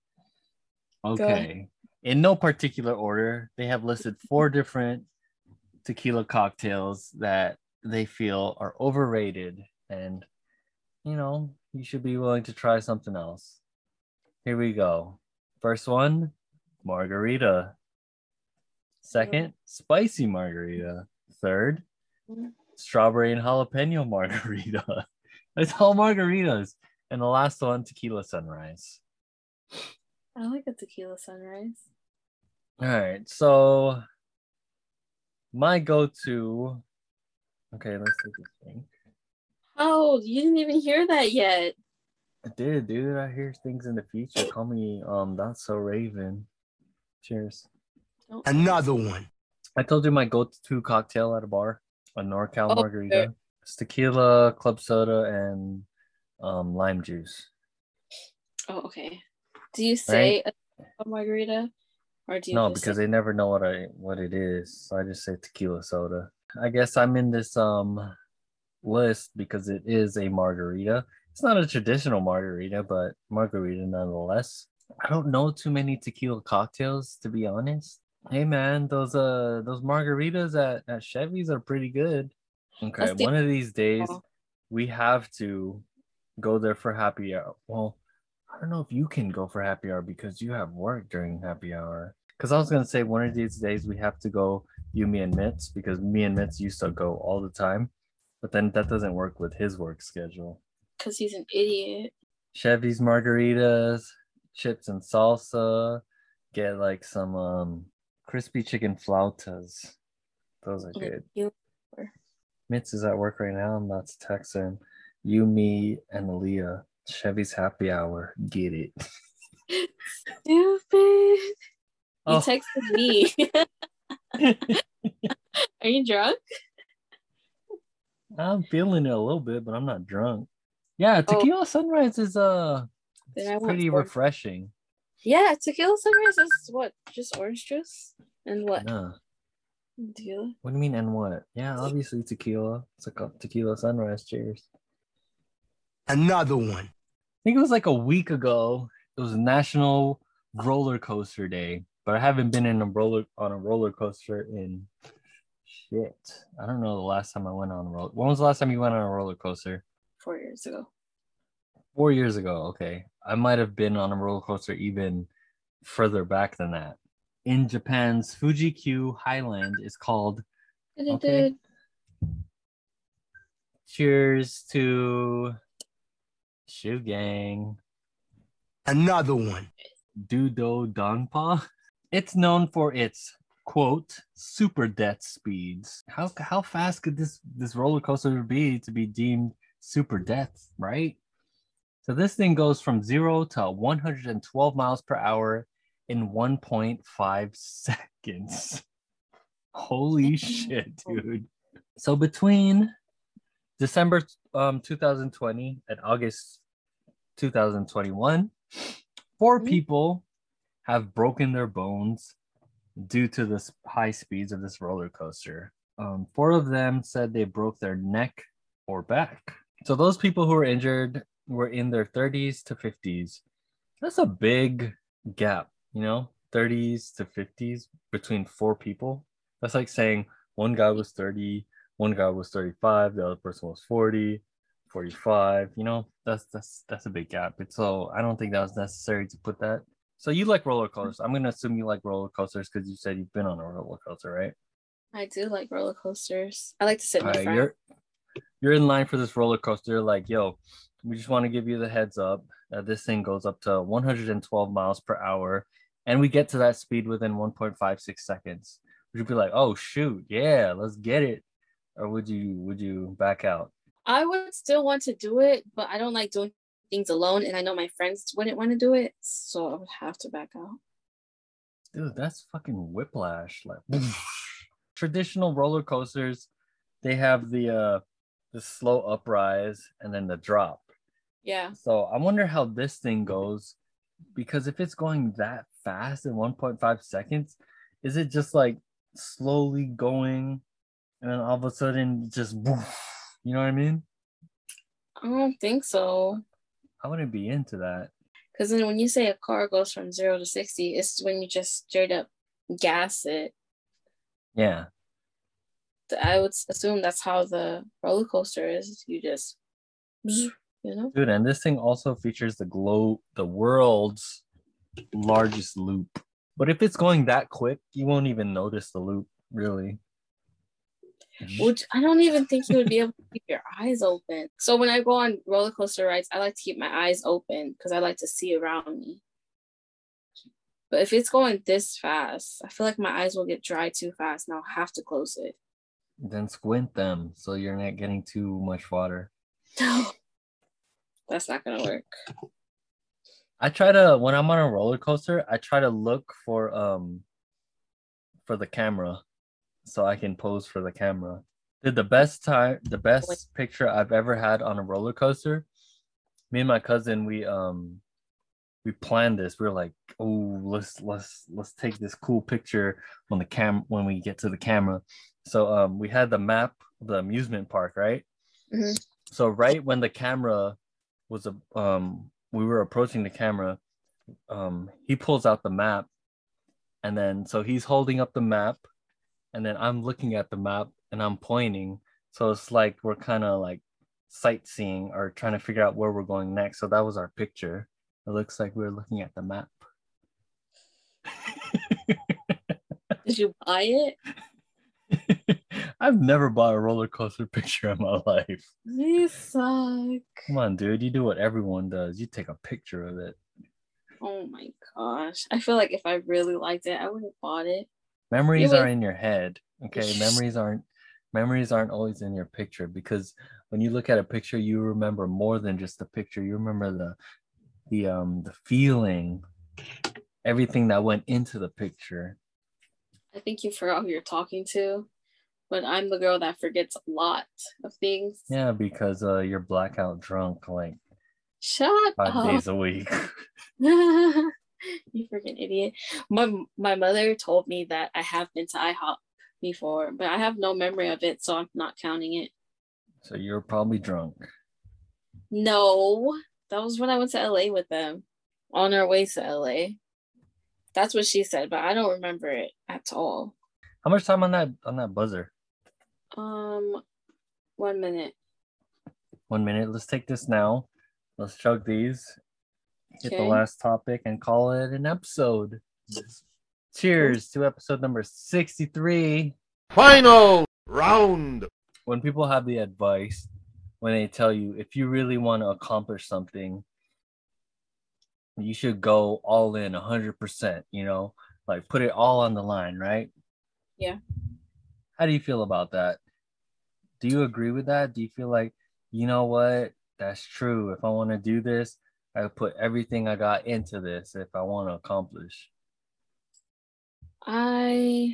Okay. In no particular order, they have listed four different tequila cocktails that they feel are overrated, and you know, you should be willing to try something else. Here we go. First one, margarita. Second, spicy margarita. Third, strawberry and jalapeno margarita. It's all margaritas. And the last one, tequila sunrise. I like a tequila sunrise. All right, so my go-to. Okay, let's take a drink. Oh, you didn't even hear that yet. I did, dude. I hear things in the future. Call me um not so Raven. Cheers. Don't Another one. I told you my go-to cocktail at a bar, a NorCal Oh, margarita. sure. It's tequila, club soda, and um lime juice. Oh, okay. Do you say a, a margarita, or do you No, just because say- they never know what I what it is. So I just say tequila soda. I guess I'm in this um list because it is a margarita. It's not a traditional margarita, but margarita nonetheless. I don't know too many tequila cocktails, to be honest. Hey man, those uh those margaritas at, at Chevy's are pretty good. Okay, That's the- one of these days Oh. we have to go there for happy hour. Well, I don't know if you can go for happy hour because you have work during happy hour. Because I was gonna say one of these days we have to go, you, me, and Mitz, because me and Mitz used to go all the time, but then that doesn't work with his work schedule. Because he's an idiot. Chevy's margaritas, chips and salsa. Get like some um crispy chicken flautas. Those are good. You- Mitz is at work right now. I'm about to text him. You, me, and Leah. Chevy's happy hour. Get it. Stupid. You Oh. texted me. Are you drunk? I'm feeling it a little bit, but I'm not drunk. Yeah, tequila sunrise is uh Then it's I want pretty orange- refreshing. Yeah, tequila sunrise is what? Just orange juice? And what? No. Tequila? What do you mean and what? Yeah, obviously tequila. It's like a tequila sunrise. Cheers. Another one. I think it was like a week ago. It was National Roller Coaster Day, but I haven't been in a roller on a roller coaster in shit. I don't know the last time I went on a roller. When was the last time you went on a roller coaster? Four years ago. Four years ago. Okay, I might have been on a roller coaster even further back than that. In Japan's Fuji-Q Highland is called. Okay. Cheers to Shoe Gang. Another one. Dudo Donpa. It's known for its quote super death speeds. How how fast could this this roller coaster be to be deemed super death, right? So this thing goes from zero to one hundred twelve miles per hour in one point five seconds. Holy shit, dude. So between December um, two thousand twenty and August two thousand twenty-one, four Mhm. people have broken their bones due to the s- high speeds of this roller coaster. Um, four of them said they broke their neck or back. So those people who were injured were in their thirties to fifties. That's a big gap, you know, thirties to fifties between four people. That's like saying one guy was thirty, one guy was thirty-five, the other person was forty, forty-five. You know, that's that's that's a big gap. It's so I don't think that was necessary to put that. So you like roller coasters. I'm gonna assume you like roller coasters because you said you've been on a roller coaster, right? I do like roller coasters. I like to sit All with right, friends. you're you're in line for this roller coaster. Like, yo, we just want to give you the heads up that this thing goes up to one hundred twelve miles per hour, and we get to that speed within one point five six seconds. Would you be like, oh shoot, yeah, let's get it, or would you would you back out? I would still want to do it, but I don't like doing things alone, and I know my friends wouldn't want to do it, so I would have to back out. Dude, that's fucking whiplash. Like traditional roller coasters, they have the uh the slow uprise and then the drop. Yeah. So I wonder how this thing goes, because if it's going that fast in one point five seconds, is it just like slowly going and then all of a sudden just woof, you know what I mean? I don't think so. I wouldn't be into that. Because then when you say a car goes from zero to sixty, it's when you just straight up gas it. Yeah. I would assume that's how the roller coaster is. You just, you know? Dude, and this thing also features the glow the world's largest loop. But if it's going that quick, you won't even notice the loop, really. Which I don't even think you would be able to keep your eyes open. So when I go on roller coaster rides, I like to keep my eyes open because I like to see around me. But if it's going this fast, I feel like my eyes will get dry too fast and I'll have to close it. Then squint them so you're not getting too much water. That's not gonna work. I try to, when I'm on a roller coaster, I try to look for um for the camera so I can pose for the camera. Dude, the best time, the best picture I've ever had on a roller coaster, me and my cousin, we um we planned this. We were like, oh, let's let's let's take this cool picture when the cam when we get to the camera. So um we had the map, the amusement park, right? Mm-hmm. So right when the camera was a um we were approaching the camera, um he pulls out the map, and then so he's holding up the map, and then I'm looking at the map and I'm pointing. So it's like we're kind of like sightseeing or trying to figure out where we're going next. So that was our picture. It looks like we were looking at the map. Did you buy it? I've never bought a roller coaster picture in my life. You suck. Come on, dude. You do what everyone does. You take a picture of it. Oh my gosh. I feel like if I really liked it, I would have bought it. Memories You are would- in your head. Okay. Memories aren't memories aren't always in your picture, because when you look at a picture, you remember more than just the picture. You remember the the um the feeling, everything that went into the picture. I think you forgot who you're talking to, but I'm the girl that forgets a lot of things. Yeah, because uh you're blackout drunk like Shut five up. days a week. You freaking idiot. My my mother told me that I have been to IHOP before, but I have no memory of it, so I'm not counting it. So you're probably drunk. No, that was when I went to L A with them on our way to L A. That's what she said, but I don't remember it at all. How much time on that on that buzzer? Um, one minute. One minute. Let's take this now. Let's chug these. Hit the Okay. last topic and call it an episode. Cheers to episode number sixty-three. Final round. When people have the advice, when they tell you if you really want to accomplish something, you should go all in one hundred percent, you know, like put it all on the line, right? Yeah. How do you feel about that? Do you agree with that? Do you feel like, you know what, that's true. If I want to do this, I put everything I got into this if I want to accomplish. I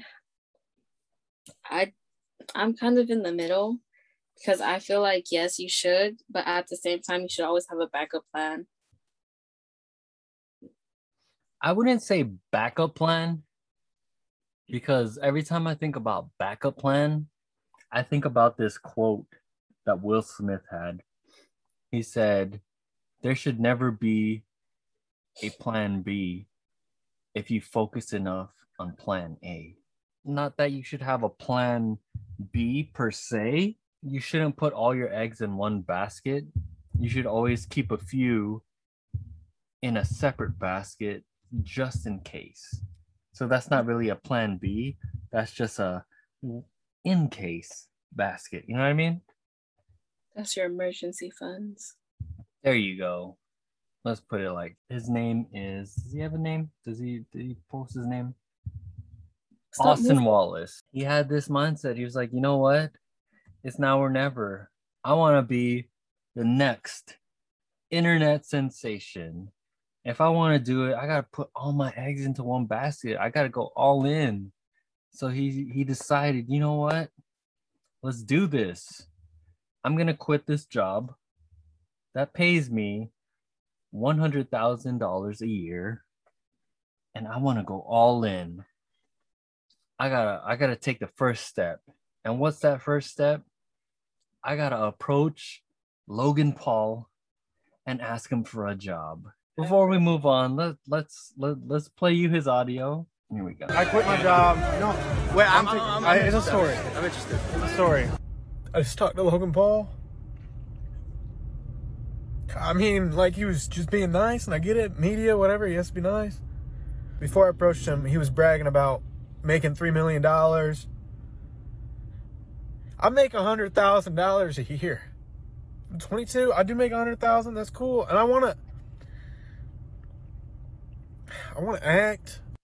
I I'm kind of in the middle because I feel like yes, you should, but at the same time, you should always have a backup plan. I wouldn't say backup plan, because every time I think about backup plan, I think about this quote that Will Smith had. He said, there should never be a plan B if you focus enough on plan A. Not that you should have a plan B per se. You shouldn't put all your eggs in one basket. You should always keep a few in a separate basket just in case. So that's not really a plan B. That's just a in case basket. You know what I mean? That's your emergency funds. There you go. Let's put it like, his name is, does he have a name? Does he, did he post his name? Stop Austin moving. Wallace. He had this mindset. He was like, you know what? It's now or never. I want to be the next internet sensation. If I want to do it, I got to put all my eggs into one basket. I got to go all in. So he, he decided, you know what? Let's do this. I'm going to quit this job that pays me one hundred thousand dollars a year, and I want to go all in. I gotta, I gotta take the first step. And what's that first step? I gotta approach Logan Paul and ask him for a job. Before we move on, let, let's let, let's play you his audio. Here we go. I quit my job. No, Wait, I'm, I'm, I'm, I'm, I, I'm it's a interested. story. I'm interested. It's a story. I just talked to Logan Paul. I mean, like, he was just being nice, and I get it. Media, whatever, he has to be nice. Before I approached him, he was bragging about making three million dollars. I make one hundred thousand dollars a year. I'm twenty-two. I do make one hundred thousand dollars. That's cool. And I want to... I want to act.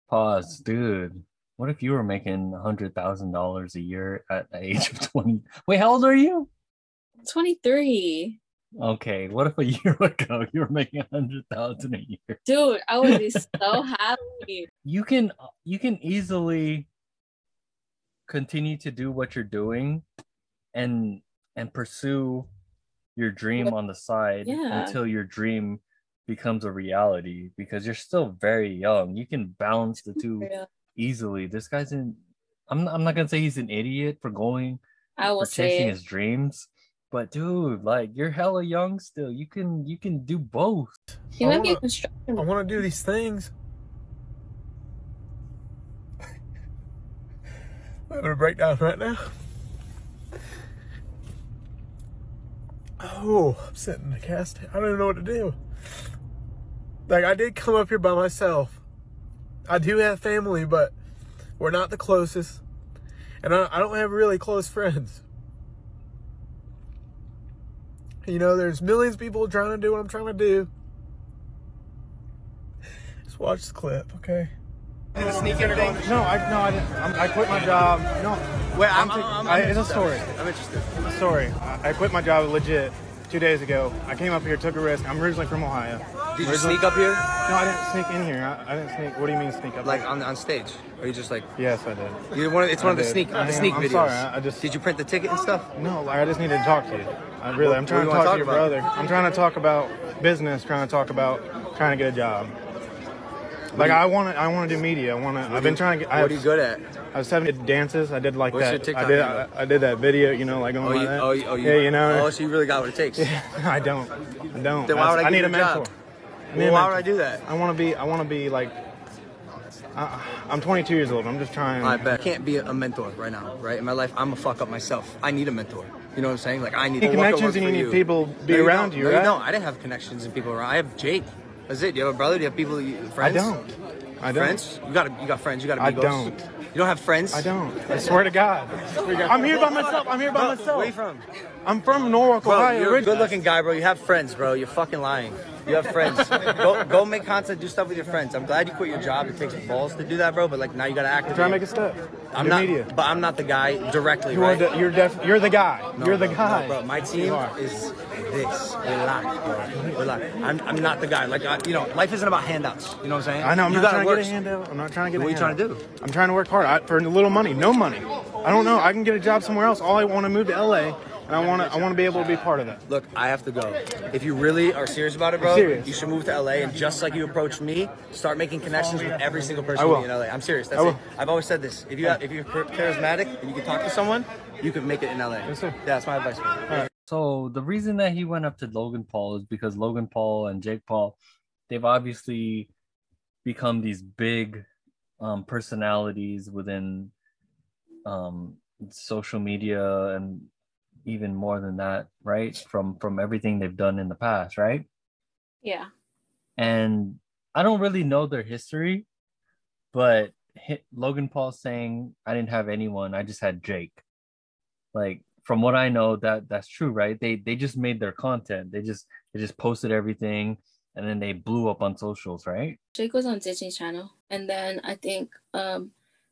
Pause, dude. What if you were making a hundred thousand dollars a year at the age of twenty? Wait, how old are you? twenty-three. Okay, what if a year ago you were making a hundred thousand a year? Dude, I would be so happy. You can you can easily continue to do what you're doing and and pursue your dream on the side Yeah. until your dream becomes a reality, because you're still very young. You can balance the two Yeah. easily. This guy's in I'm I'm not gonna say he's an idiot for going I will for chasing say his dreams, but dude, like, you're hella young still. You can you can do both. he I might be a wanna- construction. I want to do these things. I'm having a breakdown right now. Oh, I'm sitting in the cast. I don't even know what to do. Like, I did come up here by myself. I do have family, but we're not the closest. And I, I don't have really close friends. You know, there's millions of people trying to do what I'm trying to do. Just watch the clip, okay? Sneak in thing? No, I no, I didn't. I'm, I quit my job. No, Wait, I'm, I'm I'm, I'm, I- I'm it's a interested. story. I'm interested. It's a story. I, I quit my job legit two days ago. I came up here, took a risk. I'm originally from Ohio. Did you Originally- sneak up here? No, I didn't sneak in here. I, I didn't sneak. What do you mean sneak up? Like here? on on stage? Or you just like Yes, I did. you one of, it's I one of the did. sneak I the am- sneak I'm videos. sorry. I, I just Did you print the ticket and stuff? no. Like, I just needed to talk to you. I really. I'm What trying do to you talk wanna to your talk about? brother. I'm trying to talk about business. Trying to talk about trying to get a job. Like, I want to. I want to do media. I want to. I've been trying to get. I What have, are you good at? I was seven dances. I did like What's that. your TikTok I did. handle? I, I did that video. You know, like going Oh, like you, that. oh, you, oh, you, yeah, you know. Oh, so you really got what it takes. I don't. I don't. Then why would I give need you a a mentor. job? I need a Well, why would mentor. I do that? I want to be. I want to be like. I, I'm twenty-two years old. I'm just trying. I bet I can't be a mentor right now, right? In my life, I'm a fuck up myself. I need a mentor. You know what I'm saying? Like I need You need Well, what could connections work and you for need people be No, around don't. you, No, right? you don't. I didn't have connections and people around. I have Jake. That's it. Do you have a brother? Do you have people? You, friends? I don't. I don't. Friends? You got you got friends. You got I amigos. don't. You don't have friends. I don't. I swear to God. I'm here by myself. I'm here by Bro, myself. Where you from? I'm from Norwalk, Bro, Ohio. you're a originally. good-looking guy, bro. You have friends, bro. You're fucking lying. You have friends. go go make content. Do stuff with your friends. I'm glad you quit your job. It takes balls to do that, bro. But like now you gotta act. Try to make a step. I'm Do not. media. But I'm not the guy directly, You are right? the, you're def, You're the guy. No, you're the no, guy. no, bro. My team You are. is this. Relax, bro. Relax. I'm, I'm not the guy. Like, I, you know, life isn't about handouts. You know what I'm saying? I know. I'm you not gotta trying to work. get a handout. I'm not trying to get What a are you trying to handout. do? I'm trying to work hard I, for a little money. No money. I don't know. I can get a job somewhere else. All I want to move to L A, and I want to. I want to be able to be part of that. Look, I have to go. If you really are serious about it, bro, I'm serious. you should move to L A and just like you approached me, start making connections with every single person I you will. meet in L A. I'm serious. That's I will. it. I've always said this. If you have, if you're charismatic and you can talk to someone, you can make it in L A. Yes, sir. Yeah, that's my advice. Bro. So the reason that he went up to Logan Paul is because Logan Paul and Jake Paul, they've obviously become these big um, personalities within um, social media and even more than that, right? From from everything they've done in the past, right? Yeah. And I don't really know their history, but hi- Logan Paul saying, I didn't have anyone, I just had Jake. Like, from what I know, that that's true, right? They they just made their content. They just they just posted everything and then they blew up on socials, right? Jake was on Disney Channel, and then I think um,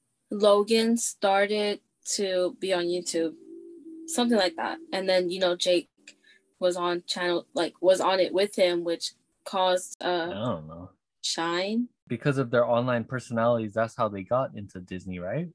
Logan started to be on YouTube, something like that. And then you know Jake was on channel, like was on it with him, which caused I uh don't know. shine. Because of their online personalities, that's how they got into Disney, right?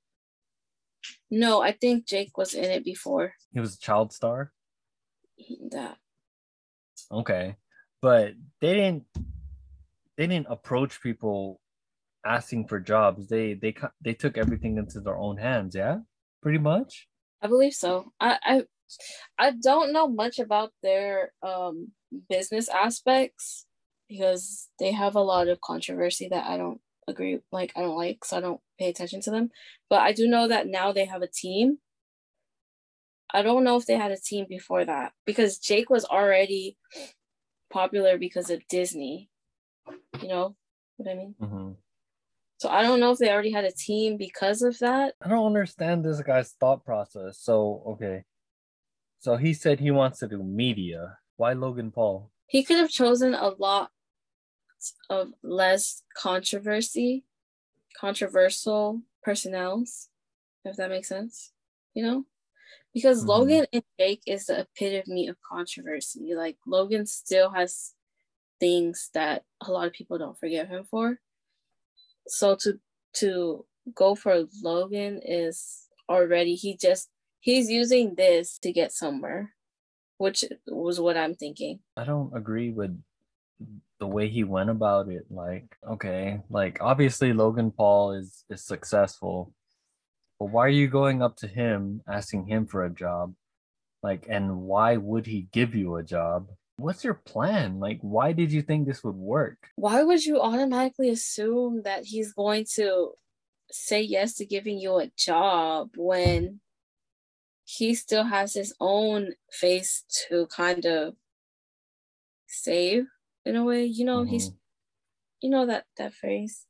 No, I think Jake was in it before He was a child star. that. Okay. But they didn't they didn't approach people asking for jobs. They they ca- they took everything into their own hands, yeah? Pretty much. I believe so. I I, I don't know much about their um business aspects because they have a lot of controversy that I don't agree like I don't like, so I don't pay attention to them. But I do know that now they have a team. I don't know if they had a team before that because Jake was already popular because of Disney. You know what I mean? Mm-hmm. So I don't know if they already had a team because of that. I don't understand this guy's thought process. So, okay. So he said he wants to do media. Why Logan Paul? He could have chosen a lot of less controversy controversial personnels, if that makes sense, you know? Because Mm-hmm. Logan and Jake is the epitome of controversy. Like, Logan still has things that a lot of people don't forgive him for. So to to go for Logan is already, he just, he's using this to get somewhere, which was what I'm thinking. I don't agree with the way he went about it. Like, okay, like obviously Logan Paul is is successful, but why are you going up to him asking him for a job? Like, and why would he give you a job? What's your plan? Like, why did you think this would work? Why would you automatically assume that he's going to say yes to giving you a job when he still has his own face to kind of save in a way? You know, Mm-hmm. he's, you know, that, that phrase.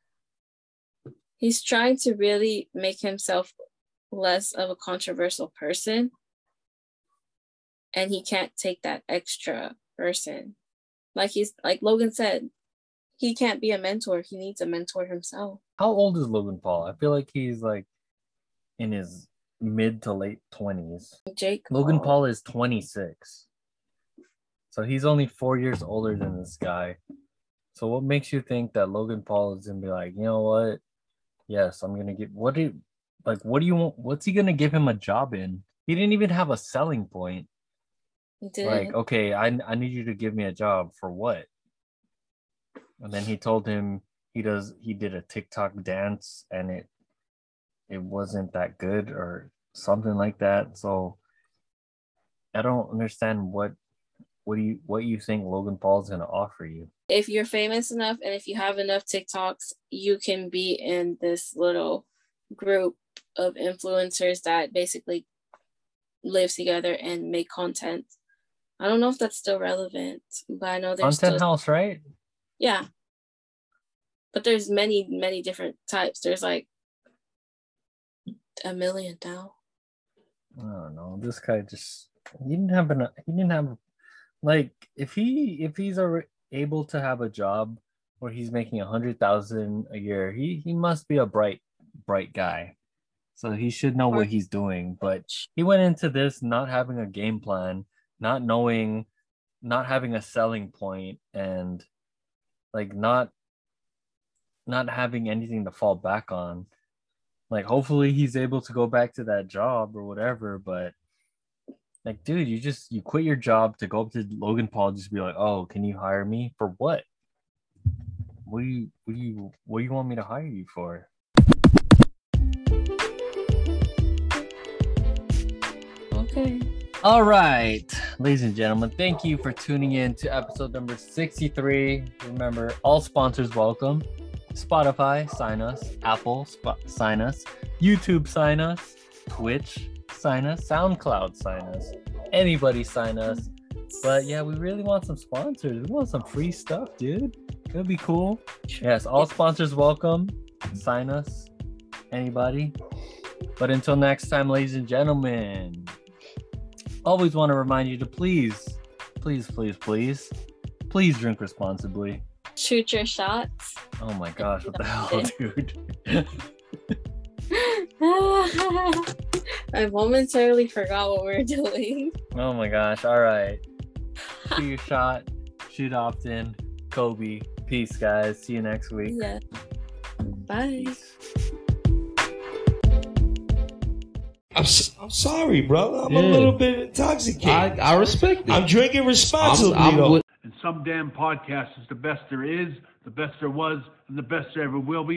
He's trying to really make himself less of a controversial person. And he can't take that extra person. Like he's, like Logan said, he can't be a mentor. He needs a mentor himself. How old is Logan Paul? I feel like he's like in his mid to late twenties. Jake Logan Paul. Paul is twenty-six. So he's only four years older than this guy. So what makes you think that Logan Paul is gonna be like, you know what? Yes, I'm gonna give what do you, like what do you want? What's he gonna give him a job in? He didn't even have a selling point. He did. Like, okay, I I need you to give me a job for what? And then he told him he does he did a TikTok dance and it it wasn't that good or something like that. So I don't understand what what do you what you think Logan Paul is gonna offer you. If you're famous enough and if you have enough TikToks, you can be in this little group of influencers that basically live together and make content. I don't know if that's still relevant, but I know there's Content still... house, right? Yeah. But there's many, many different types. There's like a million now. I don't know. This guy just he didn't have enough. He didn't have like if he if he's a, able to have a job where he's making a hundred thousand a year, he he must be a bright bright guy. So he should know what he's doing. But he went into this not having a game plan, not knowing, not having a selling point, and like not not having anything to fall back on. Like, hopefully he's able to go back to that job or whatever, but like, dude, you just you quit your job to go up to Logan Paul, just be like, oh, can you hire me for what? What do you what do you what do you want me to hire you for? Okay. All right, ladies and gentlemen, thank you for tuning in to episode number sixty-three. Remember, all sponsors welcome. Spotify, sign us. Apple, Sp- sign us. YouTube, sign us. Twitch, sign us. SoundCloud, sign us. Anybody, sign us. But yeah, we really want some sponsors. We want some free stuff, dude. It'd be cool. Yes, all sponsors welcome. Sign us. Anybody. But until next time, ladies and gentlemen, always want to remind you to please, please, please, please, please drink responsibly. Shoot your shots. Oh my gosh, what the hell, dude? I momentarily forgot what we were doing. Oh my gosh, all right. Shoot your shot, shoot often. Kobe, peace, guys. See you next week. Yeah. Bye. Peace. I'm, I'm sorry, brother. I'm Yeah. a little bit intoxicated. I, I respect it. I'm drinking responsibly, I'm- I'm though. with- And some damn podcast is the best there is, the best there was, and the best there ever will be.